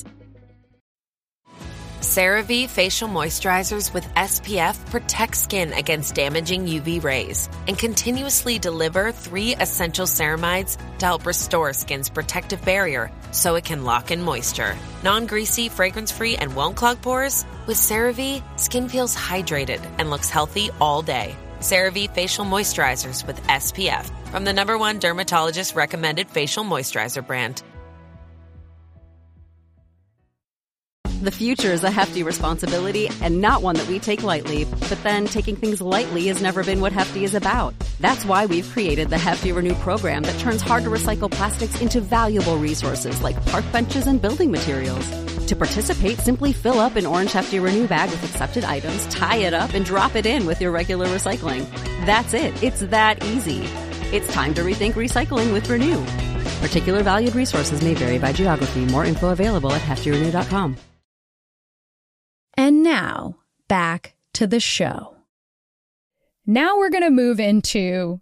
CeraVe Facial Moisturizers with SPF protect skin against damaging UV rays and continuously deliver 3 essential ceramides to help restore skin's protective barrier so it can lock in moisture. Non-greasy, fragrance-free, and won't clog pores? With CeraVe, skin feels hydrated and looks healthy all day. CeraVe Facial Moisturizers with SPF from the #1 dermatologist-recommended facial moisturizer brand. The future is a hefty responsibility and not one that we take lightly. But then taking things lightly has never been what Hefty is about. That's why we've created the Hefty Renew program that turns hard-to-recycle plastics into valuable resources like park benches and building materials. To participate, simply fill up an orange Hefty Renew bag with accepted items, tie it up, and drop it in with your regular recycling. That's it. It's that easy. It's time to rethink recycling with Renew. Particular valued resources may vary by geography. More info available at heftyrenew.com. And now, back to the show. Now we're going to move into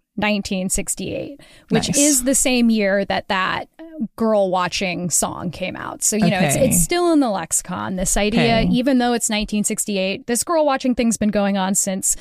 1968, which is the same year that girl watching song came out. So, you know, it's still in the lexicon, this idea, even though it's 1968, this girl watching thing's been going on since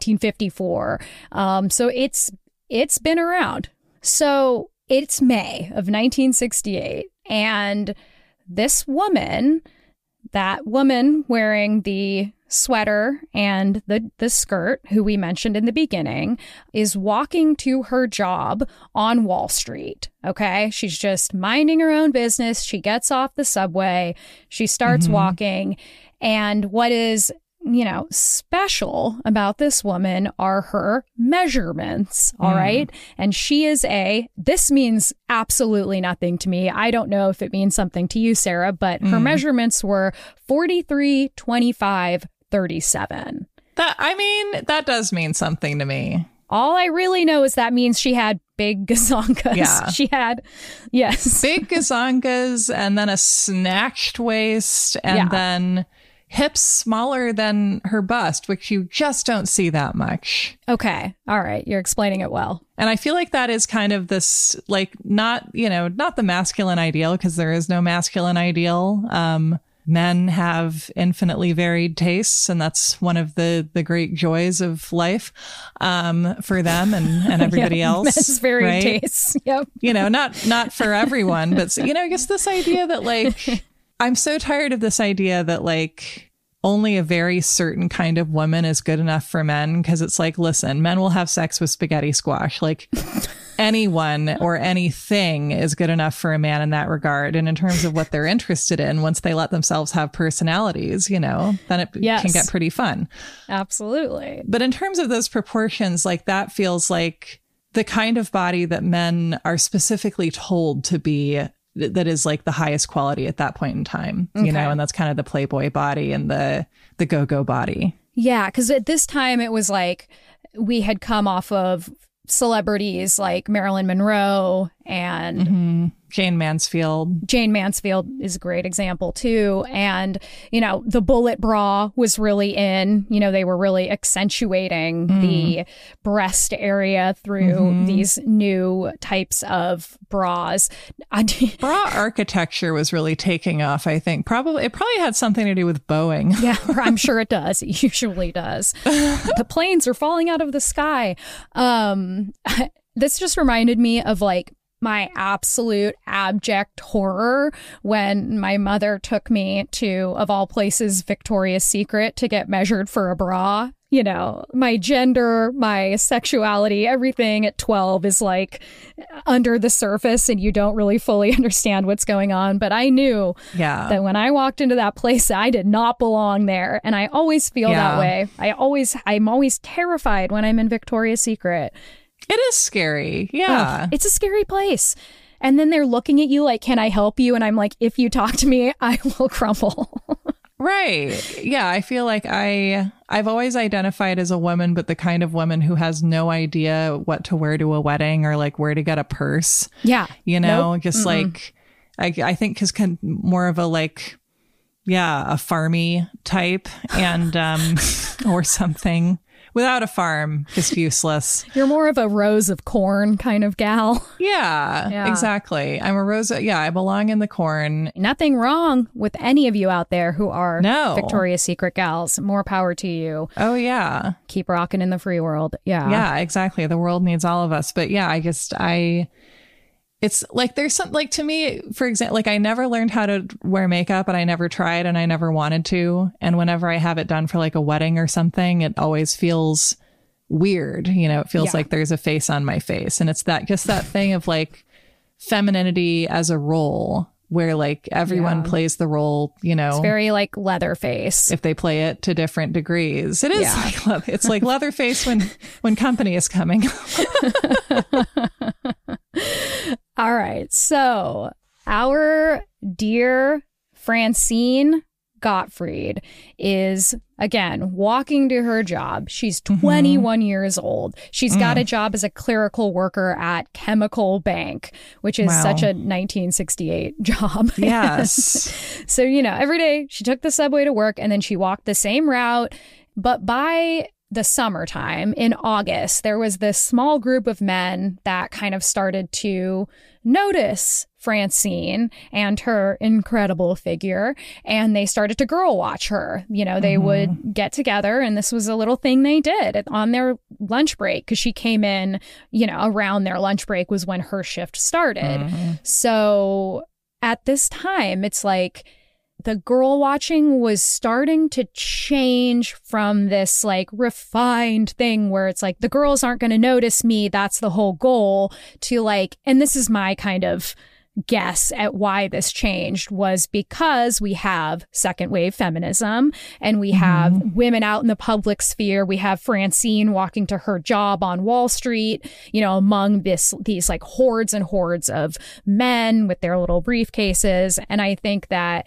1954. So it's been around. So it's May of 1968. And this woman, that woman wearing the sweater and the skirt, who we mentioned in the beginning, is walking to her job on Wall Street. Okay. She's just minding her own business. She gets off the subway. She starts walking. And what is, you know, special about this woman are her measurements. All right. And she is this means absolutely nothing to me. I don't know if it means something to you, Sarah, but her measurements were 43, 25, 37. That does mean something to me. All I really know is that means she had big gazongas. Yeah. She had, yes. Big gazongas and then a snatched waist and then hips smaller than her bust, which you just don't see that much. Okay. All right. You're explaining it well. And I feel like that is kind of this, like, not the masculine ideal, because there is no masculine ideal. Men have infinitely varied tastes, and that's one of the great joys of life for them and everybody else. Men's varied tastes. Yep. You know, not for everyone, but, you know, I guess this idea that, like, I'm so tired of this idea that, like, only a very certain kind of woman is good enough for men, because it's like, listen, men will have sex with spaghetti squash. Like, anyone or anything is good enough for a man in that regard. And in terms of what they're interested in, once they let themselves have personalities, you know, then it can get pretty fun. Absolutely. But in terms of those proportions, like, that feels like the kind of body that men are specifically told to be, that is like the highest quality at that point in time, you know, and that's kind of the Playboy body and the go-go body. Yeah, because at this time it was like we had come off of celebrities like Marilyn Monroe and Jane Mansfield. Jane Mansfield is a great example too. And, you know, the bullet bra was really in, you know, they were really accentuating the breast area through these new types of bras. Bra architecture was really taking off, I think. It probably had something to do with Boeing. Yeah, I'm sure it does. It usually does. The planes are falling out of the sky. This just reminded me of, like, my absolute abject horror when my mother took me to, of all places, Victoria's Secret to get measured for a bra. You know, my gender, my sexuality, everything at 12 is like under the surface and you don't really fully understand what's going on. But I knew that when I walked into that place, I did not belong there. And I always feel that way. I'm always terrified when I'm in Victoria's Secret. It is scary. Yeah. It's a scary place. And then they're looking at you like, can I help you? And I'm like, if you talk to me, I will crumble. Right. Yeah. I feel like I've always identified as a woman, but the kind of woman who has no idea what to wear to a wedding or like where to get a purse. Yeah. You know, just like, I think because more of a like, a farmy type and, or something. without a farm, just useless. You're more of a Rose of corn kind of gal. Yeah, exactly. I'm a Rose. Yeah, I belong in the corn. Nothing wrong with any of you out there who are No. Victoria's Secret gals. More power to you. Oh, yeah. Keep rocking in the free world. Yeah. Yeah, exactly. The world needs all of us. But yeah, it's like there's some, like, to me, for example, like I never learned how to wear makeup, and I never tried, and I never wanted to. And whenever I have it done for like a wedding or something, it always feels weird. You know, it feels like there's a face on my face. And it's that thing of like femininity as a role where like everyone plays the role, you know. It's very like Leatherface. If they play it to different degrees. It is like, it's like Leatherface when company is coming. All right. So our dear Francine Gottfried is, again, walking to her job. She's 21 years old. She's got a job as a clerical worker at Chemical Bank, which is such a 1968 job. Yes. So, you know, every day she took the subway to work, and then she walked the same route. But by the summertime, in August, there was this small group of men that kind of started to notice Francine and her incredible figure, and they started to girl watch her. You know, they would get together, and this was a little thing they did on their lunch break, because she came in, you know, around their lunch break was when her shift started. So at this time, it's like the girl watching was starting to change from this like refined thing where it's like the girls aren't going to notice me, that's the whole goal, to like, and this is my kind of guess at why this changed, was because we have second wave feminism, and we have women out in the public sphere. We have Francine walking to her job on Wall Street, you know, among these like hordes and hordes of men with their little briefcases. And I think that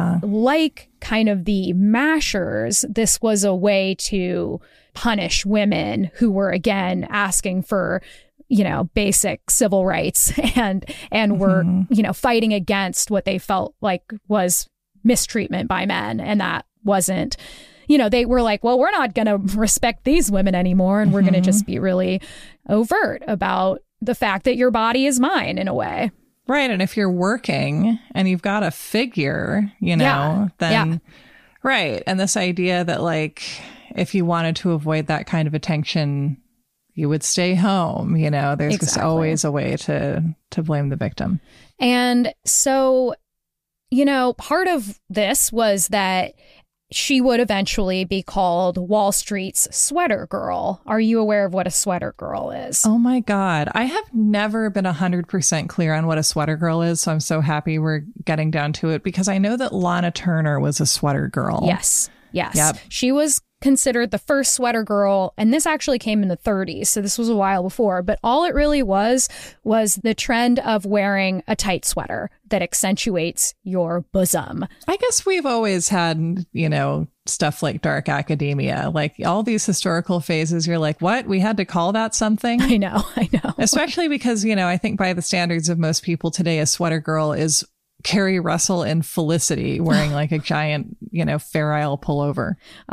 like kind of the Mashers, this was a way to punish women who were, again, asking for, you know, basic civil rights and were, you know, fighting against what they felt like was mistreatment by men. And that wasn't, you know, they were like, well, we're not going to respect these women anymore. And we're going to just be really overt about the fact that your body is mine in a way. Right. And if you're working and you've got a figure, you know, then right. And this idea that like, if you wanted to avoid that kind of attention, you would stay home. You know, there's just always a way to blame the victim. And so, you know, part of this was that she would eventually be called Wall Street's sweater girl. Are you aware of what a sweater girl is? Oh, my God. I have never been 100% clear on what a sweater girl is. So I'm so happy we're getting down to it, because I know that Lana Turner was a sweater girl. Yes. Yep. She was considered the first sweater girl, and this actually came in the 30s, so this was a while before, but all it really was the trend of wearing a tight sweater that accentuates your bosom. I guess we've always had, you know, stuff like dark academia, like all these historical phases. You're like, what? We had to call that something? I know. Especially because, you know, I think by the standards of most people today, a sweater girl is Carrie Russell and Felicity wearing like a giant, you know, Fair Isle pullover.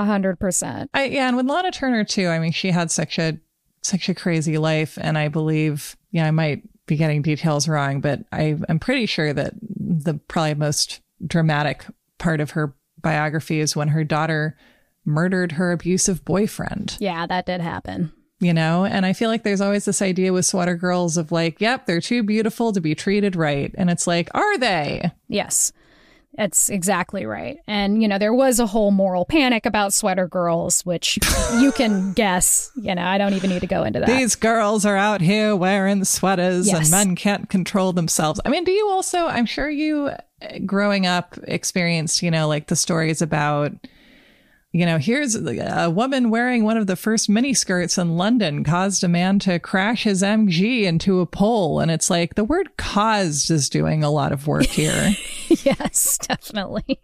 100%. And with Lana Turner too, I mean, she had such a crazy life. And I believe, I might be getting details wrong, but I'm pretty sure that the probably most dramatic part of her biography is when her daughter murdered her abusive boyfriend. Yeah, that did happen. You know, and I feel like there's always this idea with sweater girls of like, yep, they're too beautiful to be treated right. And it's like, are they? Yes, that's exactly right. And, you know, there was a whole moral panic about sweater girls, which you can guess. You know, I don't even need to go into that. These girls are out here wearing sweaters and men can't control themselves. I mean, do you also, I'm sure you growing up experienced, you know, like the stories about, you know, here's a woman wearing one of the first miniskirts in London caused a man to crash his MG into a pole. And it's like the word caused is doing a lot of work here. Yes, definitely.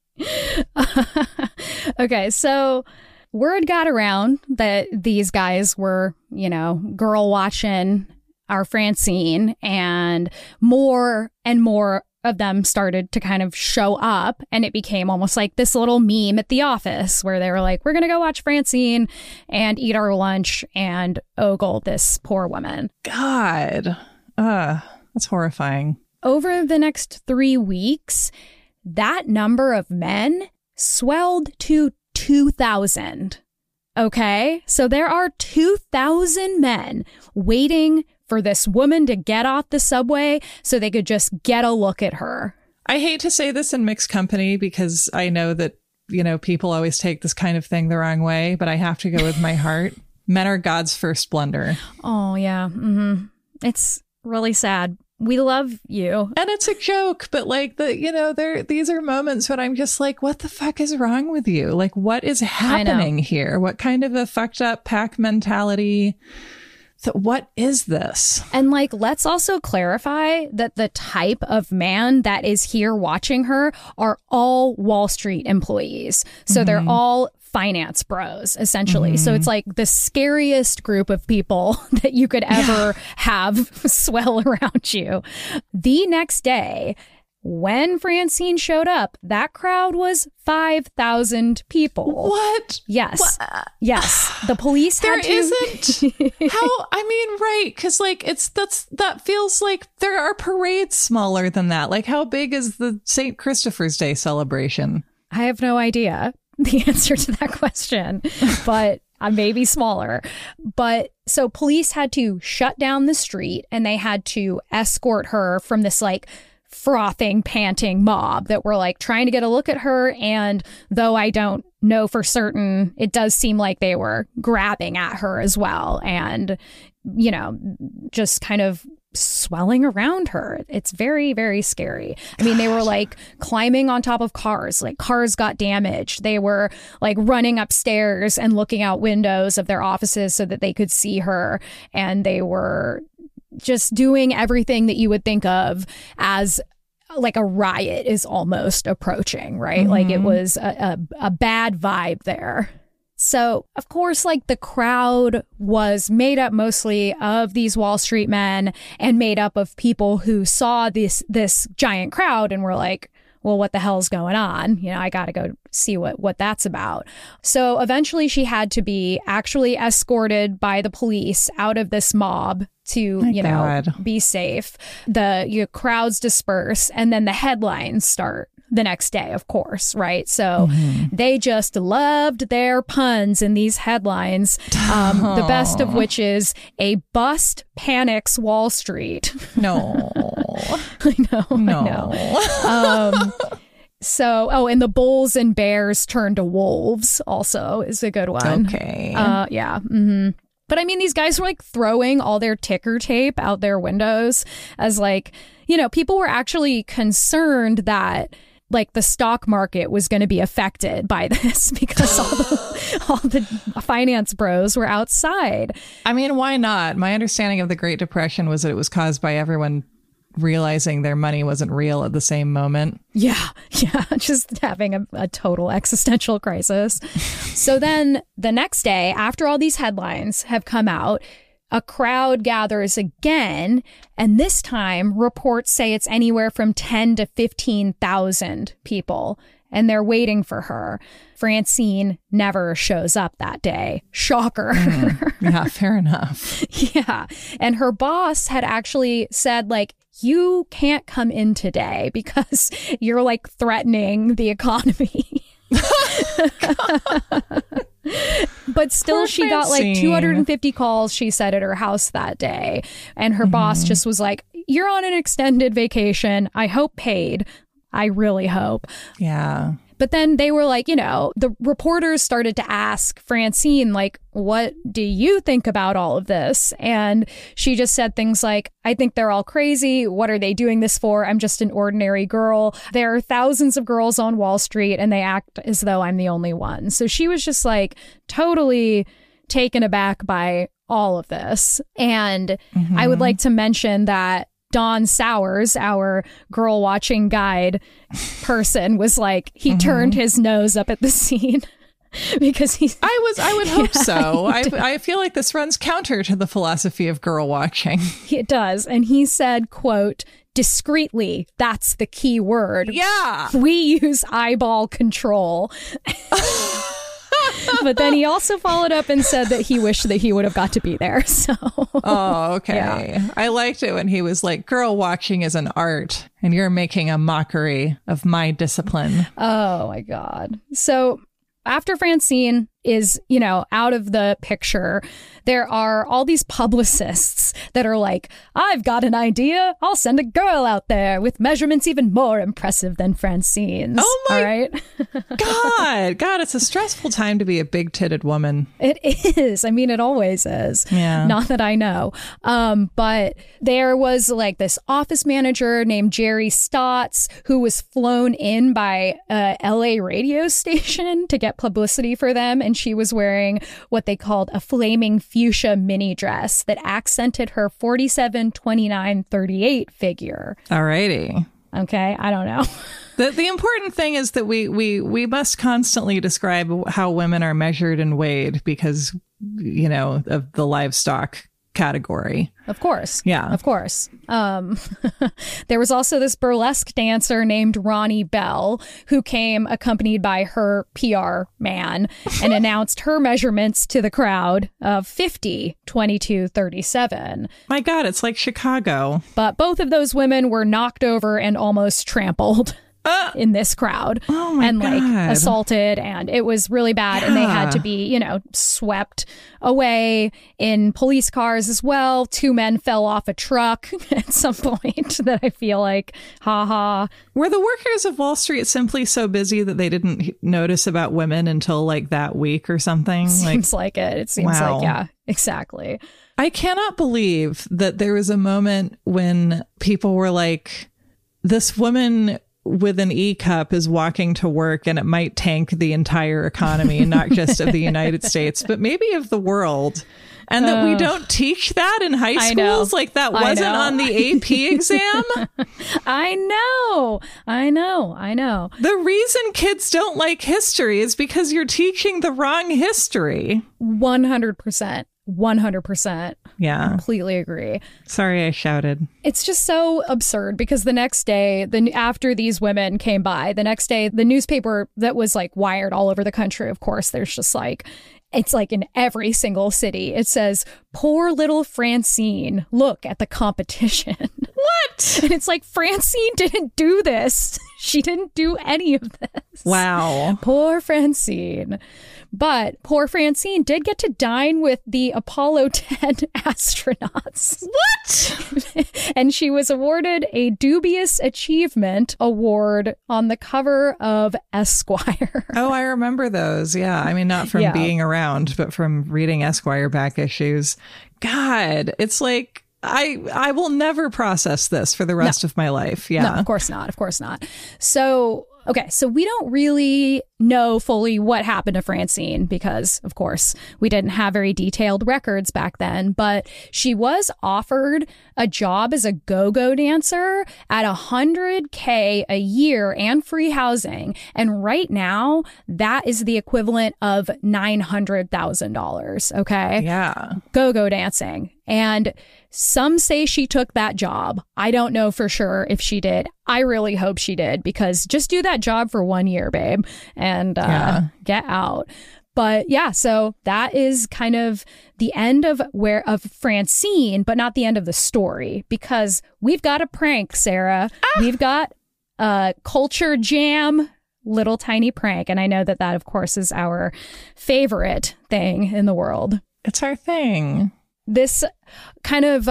Okay, so word got around that these guys were, you know, girl watching our Francine, and more of them started to kind of show up, and it became almost like this little meme at the office where they were like, we're going to go watch Francine and eat our lunch and ogle this poor woman. God, that's horrifying. Over the next 3 weeks, that number of men swelled to 2,000. Okay, so there are 2,000 men waiting for this woman to get off the subway so they could just get a look at her. I hate to say this in mixed company because I know that, people always take this kind of thing the wrong way, but I have to go with my heart. Men are God's first blunder. Oh, yeah. Mm-hmm. It's really sad. We love you. And it's a joke, but these are moments when I'm just like, what the fuck is wrong with you? Like, what is happening here? What kind of a fucked up pack mentality? What is this? And let's also clarify that the type of man that is here watching her are all Wall Street employees. So they're all finance bros, essentially. So it's like the scariest group of people that you could ever have swell around you. The next day, when Francine showed up, that crowd was 5,000 people. What? Yes. What? Yes. The police had to... There isn't... right. Because that feels like there are parades smaller than that. Like, how big is the St. Christopher's Day celebration? I have no idea the answer to that question, but maybe smaller. But so police had to shut down the street and they had to escort her from this frothing, panting mob that were trying to get a look at her. And though I don't know for certain, it does seem like they were grabbing at her as well. And, just kind of swelling around her. It's very, very scary. I mean, they were climbing on top of cars, cars got damaged. They were running upstairs and looking out windows of their offices so that they could see her. And they were just doing everything that you would think of as a riot is almost approaching, right? It was a bad vibe there. So, of course, the crowd was made up mostly of these Wall Street men and made up of people who saw this giant crowd and were like, well, what the hell's going on? I got to go see what that's about. So eventually she had to be actually escorted by the police out of this mob to, be safe. The crowds disperse and then the headlines start the next day, of course, right? So they just loved their puns in these headlines, the best of which is "A bust panics Wall Street." No. I know. So, and the bulls and bears turn to wolves also is a good one. Okay. Yeah. Mm-hmm. But I mean, these guys were throwing all their ticker tape out their windows as people were actually concerned that the stock market was going to be affected by this because all the finance bros were outside. I mean, why not? My understanding of the Great Depression was that it was caused by everyone realizing their money wasn't real at the same moment. Yeah, just having a total existential crisis. So then the next day, after all these headlines have come out, a crowd gathers again, and this time reports say it's anywhere from 10 to 15,000 people, and they're waiting for her. Francine never shows up that day. Shocker. Yeah, fair enough. Yeah. And her boss had actually said, you can't come in today because you're threatening the economy. But still, poor she Francine. Got 250 calls, she said, at her house that day. And her boss just was like, you're on an extended vacation. I hope paid. I really hope. Yeah. But then they were the reporters started to ask Francine, what do you think about all of this? And she just said things like, I think they're all crazy. What are they doing this for? I'm just an ordinary girl. There are thousands of girls on Wall Street and they act as though I'm the only one. So she was just totally taken aback by all of this. And I would like to mention that Don Sowers, our girl watching guide person, was he turned his nose up at the scene because I would hope so. I feel like this runs counter to the philosophy of girl watching. It does. And he said, quote, discreetly, that's the key word. Yeah. We use eyeball control. But then he also followed up and said that he wished that he would have got to be there. So, oh, okay. Yeah. I liked it when he was like, girl watching is an art and you're making a mockery of my discipline. Oh, my God. So after Francine is, you know, out of the picture, there are all these publicists that are like, I've got an idea. I'll send a girl out there with measurements even more impressive than Francine's. Oh my all right? God, it's a stressful time to be a big-titted woman. It is. I mean, it always is. Yeah. Not that I know. But there was like this office manager named Jerry Stotts who was flown in by a LA radio station to get publicity for them. And she was wearing what they called a flaming fuchsia mini dress that accented her 47-29-38 figure. Alrighty. Okay, I don't know. The important thing is that we must constantly describe how women are measured and weighed because, you know, of the livestock category. Of course. Yeah. Of course. There was also this burlesque dancer named Ronnie Bell who came accompanied by her PR man and announced her measurements to the crowd of 50, 22, 37. My God, it's like Chicago. But both of those women were knocked over and almost trampled in this crowd. Oh my and like God. assaulted, and it was really bad. Yeah. And they had to be, you know, swept away in police cars as well. 2 men fell off a truck at some point that I feel like, haha. Were the workers of Wall Street simply so busy that they didn't notice about women until like that week or something? Seems like it. It seems wow. like, yeah, exactly. I cannot believe that there was a moment when people were like, this woman with an E-cup is walking to work and it might tank the entire economy, not just of the United States, but maybe of the world. And that we don't teach that in high schools. Like that wasn't on the AP exam. I know. The reason kids don't like history is because you're teaching the wrong history. 100%. 100%. Yeah. Completely agree. Sorry, I shouted. It's just so absurd because the next day, after these women came by, the next day, the newspaper that was like wired all over the country, of course, there's just like, it's like in every single city. It says, poor little Francine, look at the competition. What? And it's like, Francine didn't do this. She didn't do any of this. Wow. Poor Francine. But poor Francine did get to dine with the Apollo 10 astronauts. What? And she was awarded a Dubious Achievement Award on the cover of Esquire. Oh, I remember those. Yeah. I mean, not from being around, but from reading Esquire back issues. God, it's like, I will never process this for the rest of my life. Yeah. No, of course not. Of course not. So, okay. So we don't really know fully what happened to Francine because, of course, we didn't have very detailed records back then. But she was offered a job as a go-go dancer at $100K a year and free housing. And right now, that is the equivalent of $900,000. Okay. Yeah. Go-go dancing. And some say she took that job. I don't know for sure if she did. I really hope she did because just do that job for 1 year, babe, and get out. But yeah, so that is kind of the end of Francine, but not the end of the story because we've got a prank, Sarah. We've got a Culture Jam little tiny prank. And I know that of course, is our favorite thing in the world. It's our thing. This kind of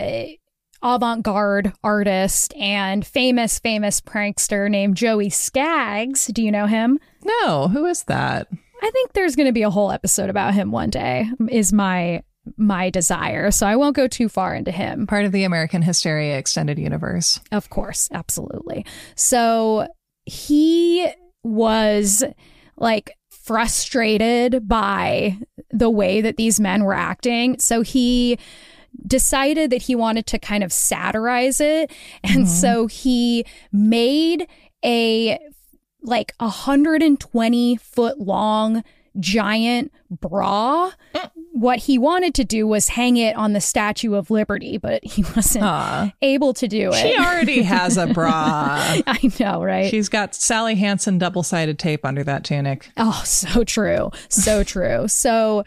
avant-garde artist and famous prankster named Joey Skaggs. Do you know him? No. Who is that? I think there's going to be a whole episode about him one day, is my desire. So I won't go too far into him. Part of the American Hysteria Extended Universe. Of course. Absolutely. So he was like frustrated by the way that these men were acting. So he decided that he wanted to kind of satirize it. And so he made a like 120-foot long giant bra. What he wanted to do was hang it on the Statue of Liberty, but he wasn't able to do it. She already has a bra. I know, right? She's got Sally Hansen double-sided tape under that tunic. Oh, so true. So true. So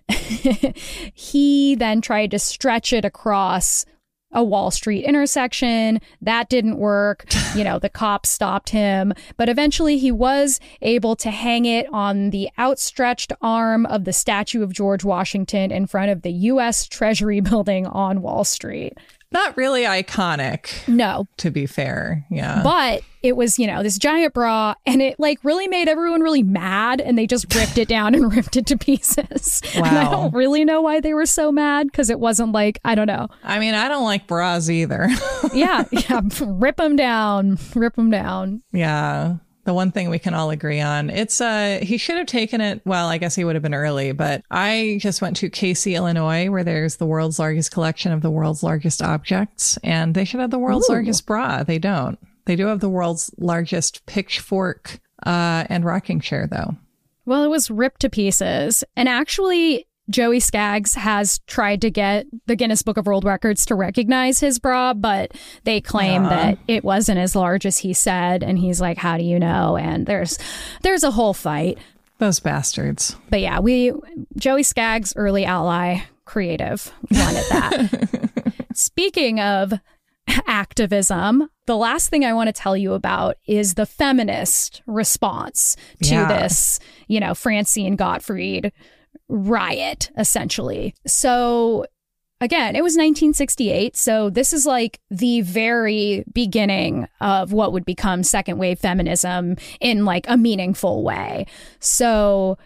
he then tried to stretch it across a Wall Street intersection. That didn't work. The cops stopped him. But eventually he was able to hang it on the outstretched arm of the statue of George Washington in front of the U.S. Treasury building on Wall Street. Not really iconic. No. To be fair. Yeah. But it was, this giant bra, and it really made everyone really mad, and they just ripped it down and ripped it to pieces. Wow. And I don't really know why they were so mad, because it wasn't I don't know. I mean, I don't like bras either. Yeah. Rip them down. Rip them down. Yeah. The one thing we can all agree on, it's he should have taken it. Well, I guess he would have been early, but I just went to Casey, Illinois, where there's the world's largest collection of the world's largest objects, and they should have the world's largest bra. They don't. They do have the world's largest pitchfork and rocking chair, though. Well, it was ripped to pieces, and actually, Joey Skaggs has tried to get the Guinness Book of World Records to recognize his bra, but they claim that it wasn't as large as he said. And he's like, how do you know? And there's a whole fight. Those bastards. But yeah, Joey Skaggs, early ally, creative, wanted that. Speaking of activism, the last thing I want to tell you about is the feminist response to this, Francine Gottfried riot, essentially. So again, it was 1968. So this is the very beginning of what would become second wave feminism in a meaningful way. So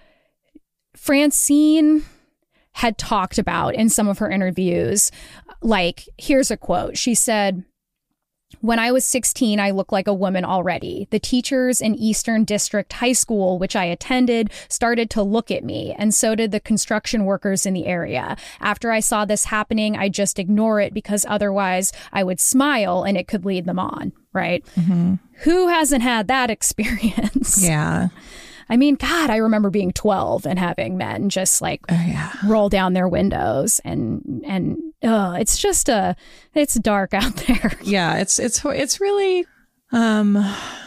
Francine had talked about in some of her interviews, here's a quote. She said, "When I was 16, I looked like a woman already. The teachers in Eastern District High School, which I attended, started to look at me, and so did the construction workers in the area. After I saw this happening, I just ignore it because otherwise I would smile and it could lead them on," right? Mm-hmm. Who hasn't had that experience? Yeah. I mean, God, I remember being 12 and having men just roll down their windows and it's just it's dark out there. Yeah, it's really an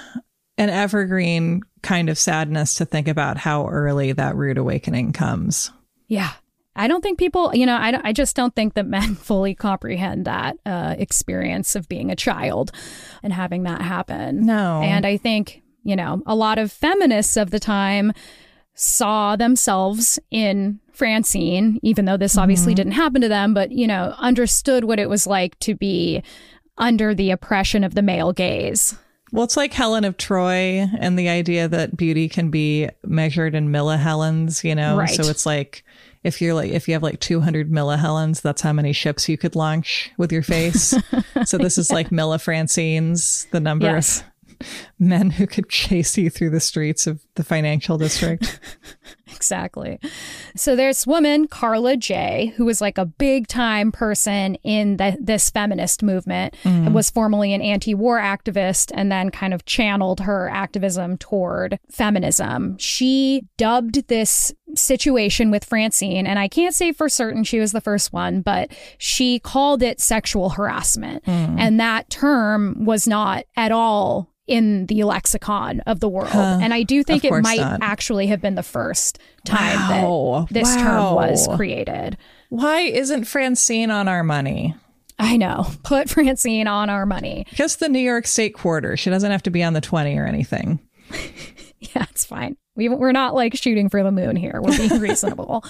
evergreen kind of sadness to think about how early that rude awakening comes. Yeah. I don't think people, I just don't think that men fully comprehend that experience of being a child and having that happen. No. And I think, a lot of feminists of the time saw themselves in Francine, even though this obviously didn't happen to them, but, understood what it was like to be under the oppression of the male gaze. Well, it's like Helen of Troy and the idea that beauty can be measured in millihelens, Right. So it's if you have 200 millihelens, that's how many ships you could launch with your face. So this is Milla Francines, the number of men who could chase you through the streets of the financial district. Exactly. So there's woman, Carla J., who was a big time person in this feminist movement, was formerly an anti-war activist, and then kind of channeled her activism toward feminism. She dubbed this situation with Francine, and I can't say for certain she was the first one, but she called it sexual harassment. And that term was not at all in the lexicon of the world. And I do think it might actually have been the first time that this term was created. Why isn't Francine on our money? I know. Put Francine on our money. Just the New York State quarter. She doesn't have to be on the 20 or anything. Yeah, it's fine. We're not shooting for the moon here. We're being reasonable.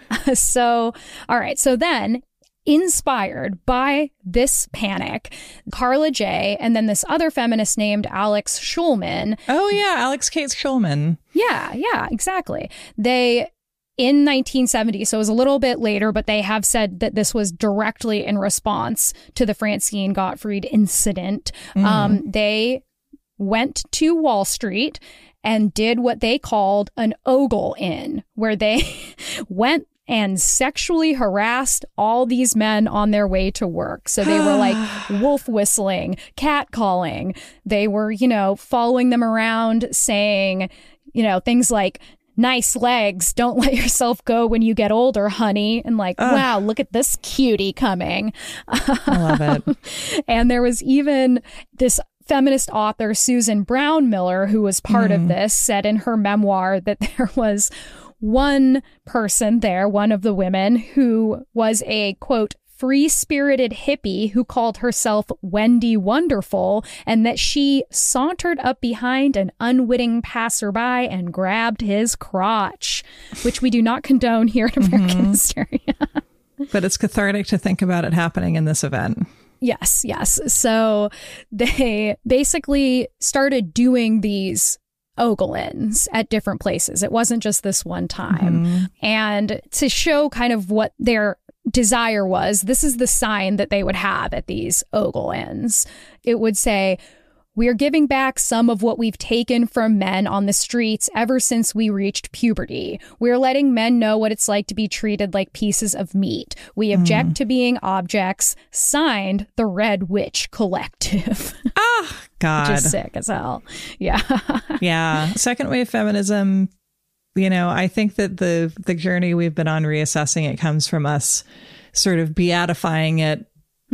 So, all right. So then, inspired by this panic, Carla J. and then this other feminist named Alex Schulman. Oh, yeah. Alex Kate Schulman. Yeah, exactly. They, in 1970, so it was a little bit later, but they have said that this was directly in response to the Francine Gottfried incident. They went to Wall Street and did what they called an ogle-in, where they went and sexually harassed all these men on their way to work. So they were wolf whistling, cat calling. They were, following them around saying, things like, nice legs. Don't let yourself go when you get older, honey. And like, wow, look at this cutie coming. I love it. And there was even this feminist author, Susan Brown Miller, who was part of this, said in her memoir that there was one person there, one of the women, who was a, quote, free-spirited hippie who called herself Wendy Wonderful, and that she sauntered up behind an unwitting passerby and grabbed his crotch, which we do not condone here at American Hysteria. But it's cathartic to think about it happening in this event. Yes. So they basically started doing these Ogolins at different places. It wasn't just this one time. And to show kind of what their desire was, this is the sign that they would have at these Ogolins. It would say, "We're giving back some of what we've taken from men on the streets ever since we reached puberty. We're letting men know what it's like to be treated like pieces of meat. We object to being objects. Signed, the Red Witch Collective." God. Which is sick as hell. Yeah. Yeah. Second wave feminism, I think that the journey we've been on reassessing it comes from us sort of beatifying it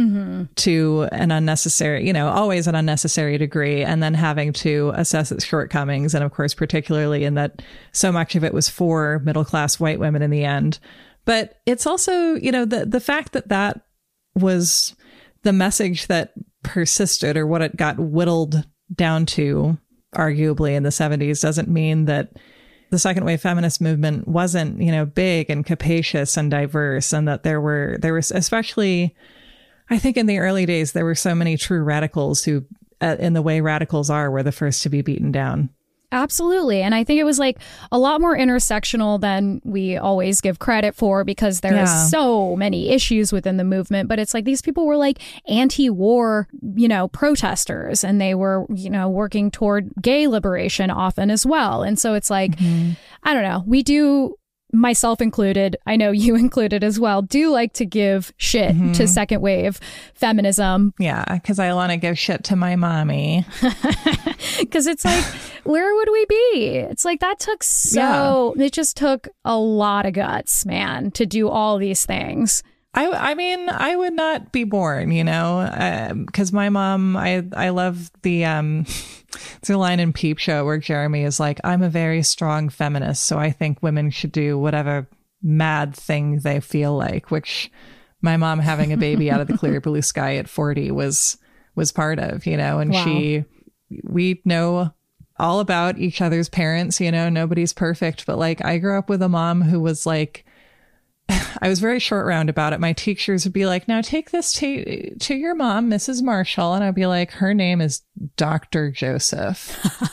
to an unnecessary, always an unnecessary degree, and then having to assess its shortcomings. And of course, particularly in that so much of it was for middle-class white women in the end. But it's also, the fact that was the message that persisted, or what it got whittled down to, arguably in the 70s, doesn't mean that the second wave feminist movement wasn't, big and capacious and diverse, and that there was, especially, I think in the early days, there were so many true radicals who, in the way radicals are, were the first to be beaten down. Absolutely. And I think it was like a lot more intersectional than we always give credit for, because there is so many issues within the movement. But it's like these people were like anti-war, protesters, and they were, working toward gay liberation often as well. And so it's like, I don't know, we do, myself included, I know you included as well, do like to give shit to second wave feminism. Yeah, because I want to give shit to my mommy. Because it's like, where would we be? It's like that took it just took a lot of guts, man, to do all these things. I mean, I would not be born, because my mom, I love the, there's a line in Peep Show where Jeremy is like, "I'm a very strong feminist, so I think women should do whatever mad thing they feel like," which my mom, having a baby out of the clear blue sky at 40 was part of, and wow. We know all about each other's parents, nobody's perfect, but like I grew up with a mom who was like, I was very short round about it. My teachers would be like, "Now take this to your mom, Mrs. Marshall." And I'd be like, "Her name is Dr. Joseph."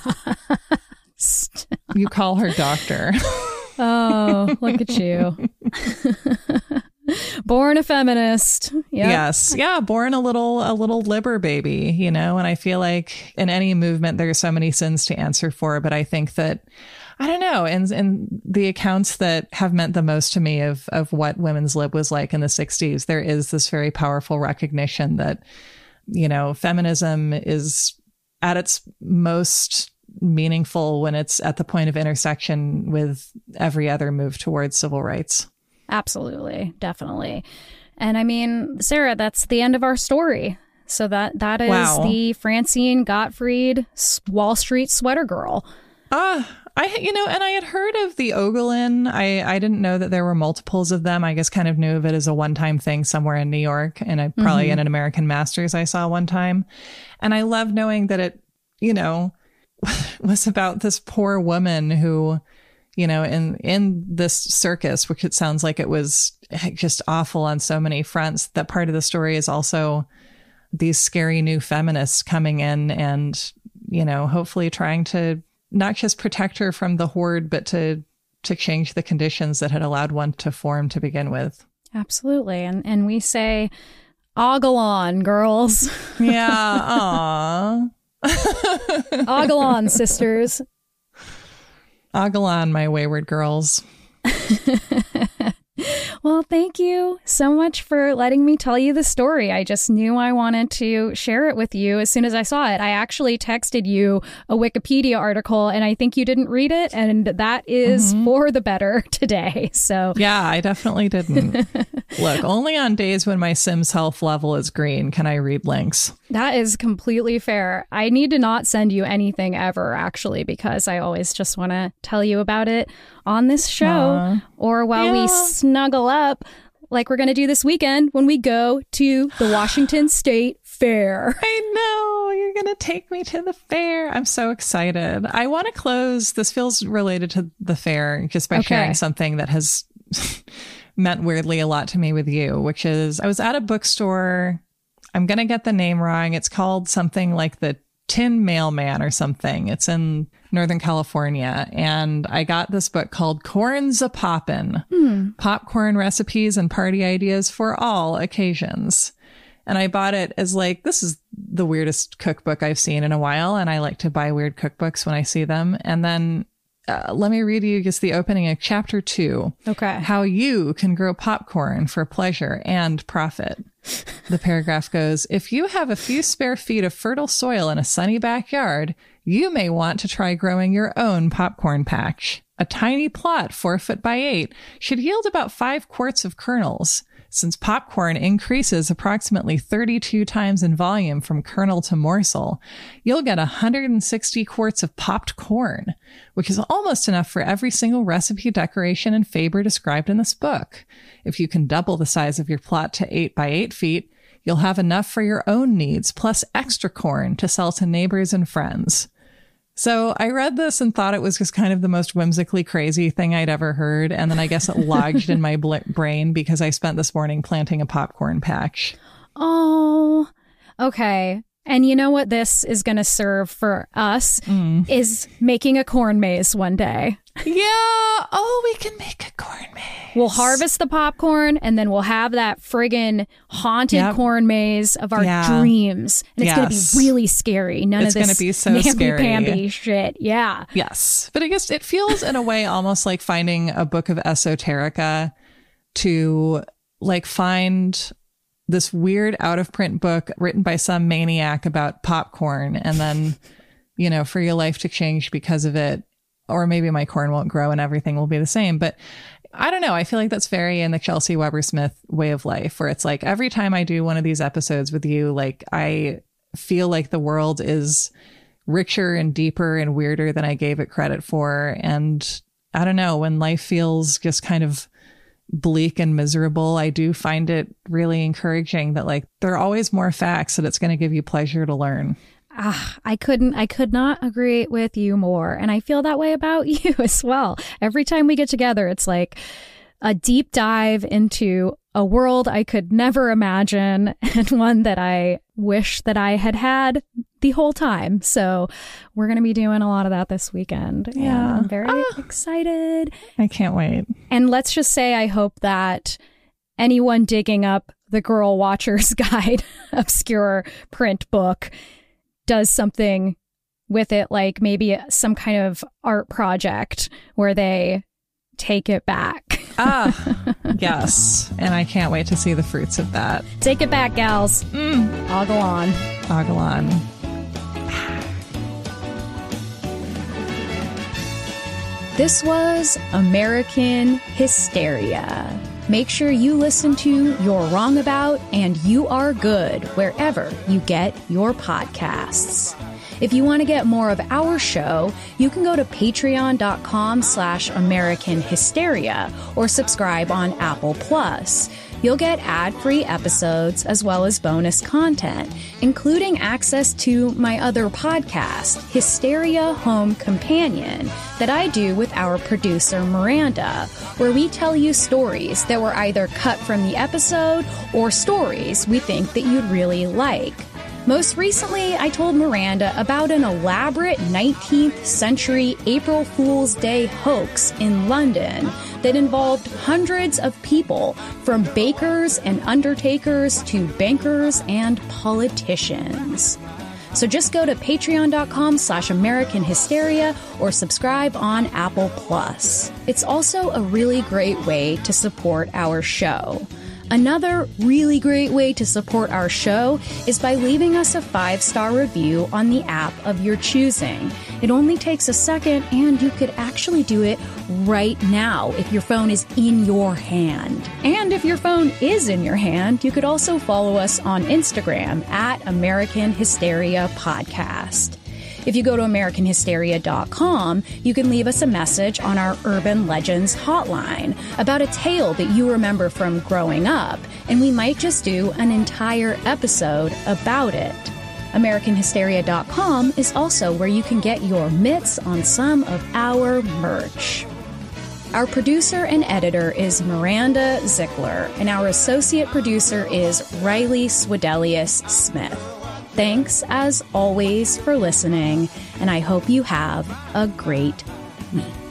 You call her doctor. Oh, look at you. Born a feminist. Yep. Yes. Yeah. Born a little liber baby, and I feel like in any movement, there are so many sins to answer for. But I think that, I don't know, and the accounts that have meant the most to me of what women's lib was like in the 60s, there is this very powerful recognition that, feminism is at its most meaningful when it's at the point of intersection with every other move towards civil rights. Absolutely. Definitely. And I mean, Sarah, that's the end of our story. So that is the Francine Gottfried Wall Street Sweater Girl. And I had heard of the Ogolin. I didn't know that there were multiples of them. I guess kind of knew of it as a one-time thing somewhere in New York, and I probably in an American Masters I saw one time. And I love knowing that it, was about this poor woman who, in this circus, which it sounds like it was just awful on so many fronts, that part of the story is also these scary new feminists coming in and, hopefully trying to not just protect her from the horde, but to change the conditions that had allowed one to form to begin with. Absolutely. And we say, Ogolon, girls. Yeah. Aw. Ogolon, sisters. Ogolon, my wayward girls. Well, thank you so much for letting me tell you the story. I just knew I wanted to share it with you as soon as I saw it. I actually texted you a Wikipedia article, and I think you didn't read it, and that is for the better today. So yeah, I definitely didn't. Look, only on days when my Sims health level is green can I read links. That is completely fair. I need to not send you anything ever, actually, because I always just want to tell you about it on this show or while we snuggle up like we're going to do this weekend when we go to the Washington State Fair. I know. You're going to take me to the fair. I'm so excited. I want to close. This feels related to the fair just by sharing something that has meant weirdly a lot to me with you, which is I was at a bookstore. I'm going to get the name wrong. It's called something like the Tin Mailman or something. It's in Northern California. And I got this book called Corn's a Poppin', Popcorn Recipes and Party Ideas for All Occasions. And I bought it as like, this is the weirdest cookbook I've seen in a while. And I like to buy weird cookbooks when I see them. And then let me read you just the opening of chapter 2. Okay. How you can grow popcorn for pleasure and profit. The paragraph goes, if you have a few spare feet of fertile soil in a sunny backyard, you may want to try growing your own popcorn patch. A tiny plot, 4 foot by 8, should yield about 5 quarts of kernels. Since popcorn increases approximately 32 times in volume from kernel to morsel, you'll get 160 quarts of popped corn, which is almost enough for every single recipe, decoration, and favor described in this book. If you can double the size of your plot to 8 by 8 feet, you'll have enough for your own needs, plus extra corn to sell to neighbors and friends. So I read this and thought it was just kind of the most whimsically crazy thing I'd ever heard. And then I guess it lodged in my brain because I spent this morning planting a popcorn patch. Oh, okay. And you know what this is going to serve for us is making a corn maze one day. Yeah. Oh, we can make a corn maze. We'll harvest the popcorn and then we'll have that friggin' haunted corn maze of our dreams. And it's going to be really scary. None of this going to be so scary. Namby-pamby shit. Yeah. Yes. But I guess it feels in a way almost like finding a book of esoterica to like find this weird out of print book written by some maniac about popcorn and then, you know, for your life to change because of it. Or maybe my corn won't grow and everything will be the same. But I don't know. I feel like that's very in the Chelsea Weber Smith way of life, where it's like every time I do one of these episodes with you, like I feel like the world is richer and deeper and weirder than I gave it credit for. And I don't know, when life feels just kind of bleak and miserable, I do find it really encouraging that like there are always more facts that it's going to give you pleasure to learn. I could not agree with you more. And I feel that way about you as well. Every time we get together, it's like a deep dive into a world I could never imagine and one that I wish that I had had the whole time. So we're going to be doing a lot of that this weekend. Yeah. And I'm very excited. I can't wait. And let's just say I hope that anyone digging up the Girl Watcher's Guide obscure print book does something with it, like maybe some kind of art project where they take it back. Yes. And I can't wait to see the fruits of that. Take it back, gals. Ogle on. Ogle on. This was American Hysteria. Make sure you listen to You're Wrong About and You Are Good wherever you get your podcasts. If you want to get more of our show, you can go to patreon.com/American Hysteria or subscribe on Apple Plus. You'll get ad-free episodes as well as bonus content, including access to my other podcast, Hysteria Home Companion, that I do with our producer, Miranda, where we tell you stories that were either cut from the episode or stories we think that you'd really like. Most recently, I told Miranda about an elaborate 19th century April Fool's Day hoax in London that involved hundreds of people, from bakers and undertakers to bankers and politicians. So just go to patreon.com/American Hysteria or subscribe on Apple Plus. It's also a really great way to support our show. Another really great way to support our show is by leaving us a 5-star review on the app of your choosing. It only takes a second, and you could actually do it right now if your phone is in your hand. And if your phone is in your hand, you could also follow us on Instagram at American Hysteria Podcast. If you go to AmericanHysteria.com, you can leave us a message on our Urban Legends hotline about a tale that you remember from growing up, and we might just do an entire episode about it. AmericanHysteria.com is also where you can get your mitts on some of our merch. Our producer and editor is Miranda Zickler, and our associate producer is Riley Swedelius Smith. Thanks, as always, for listening, and I hope you have a great week.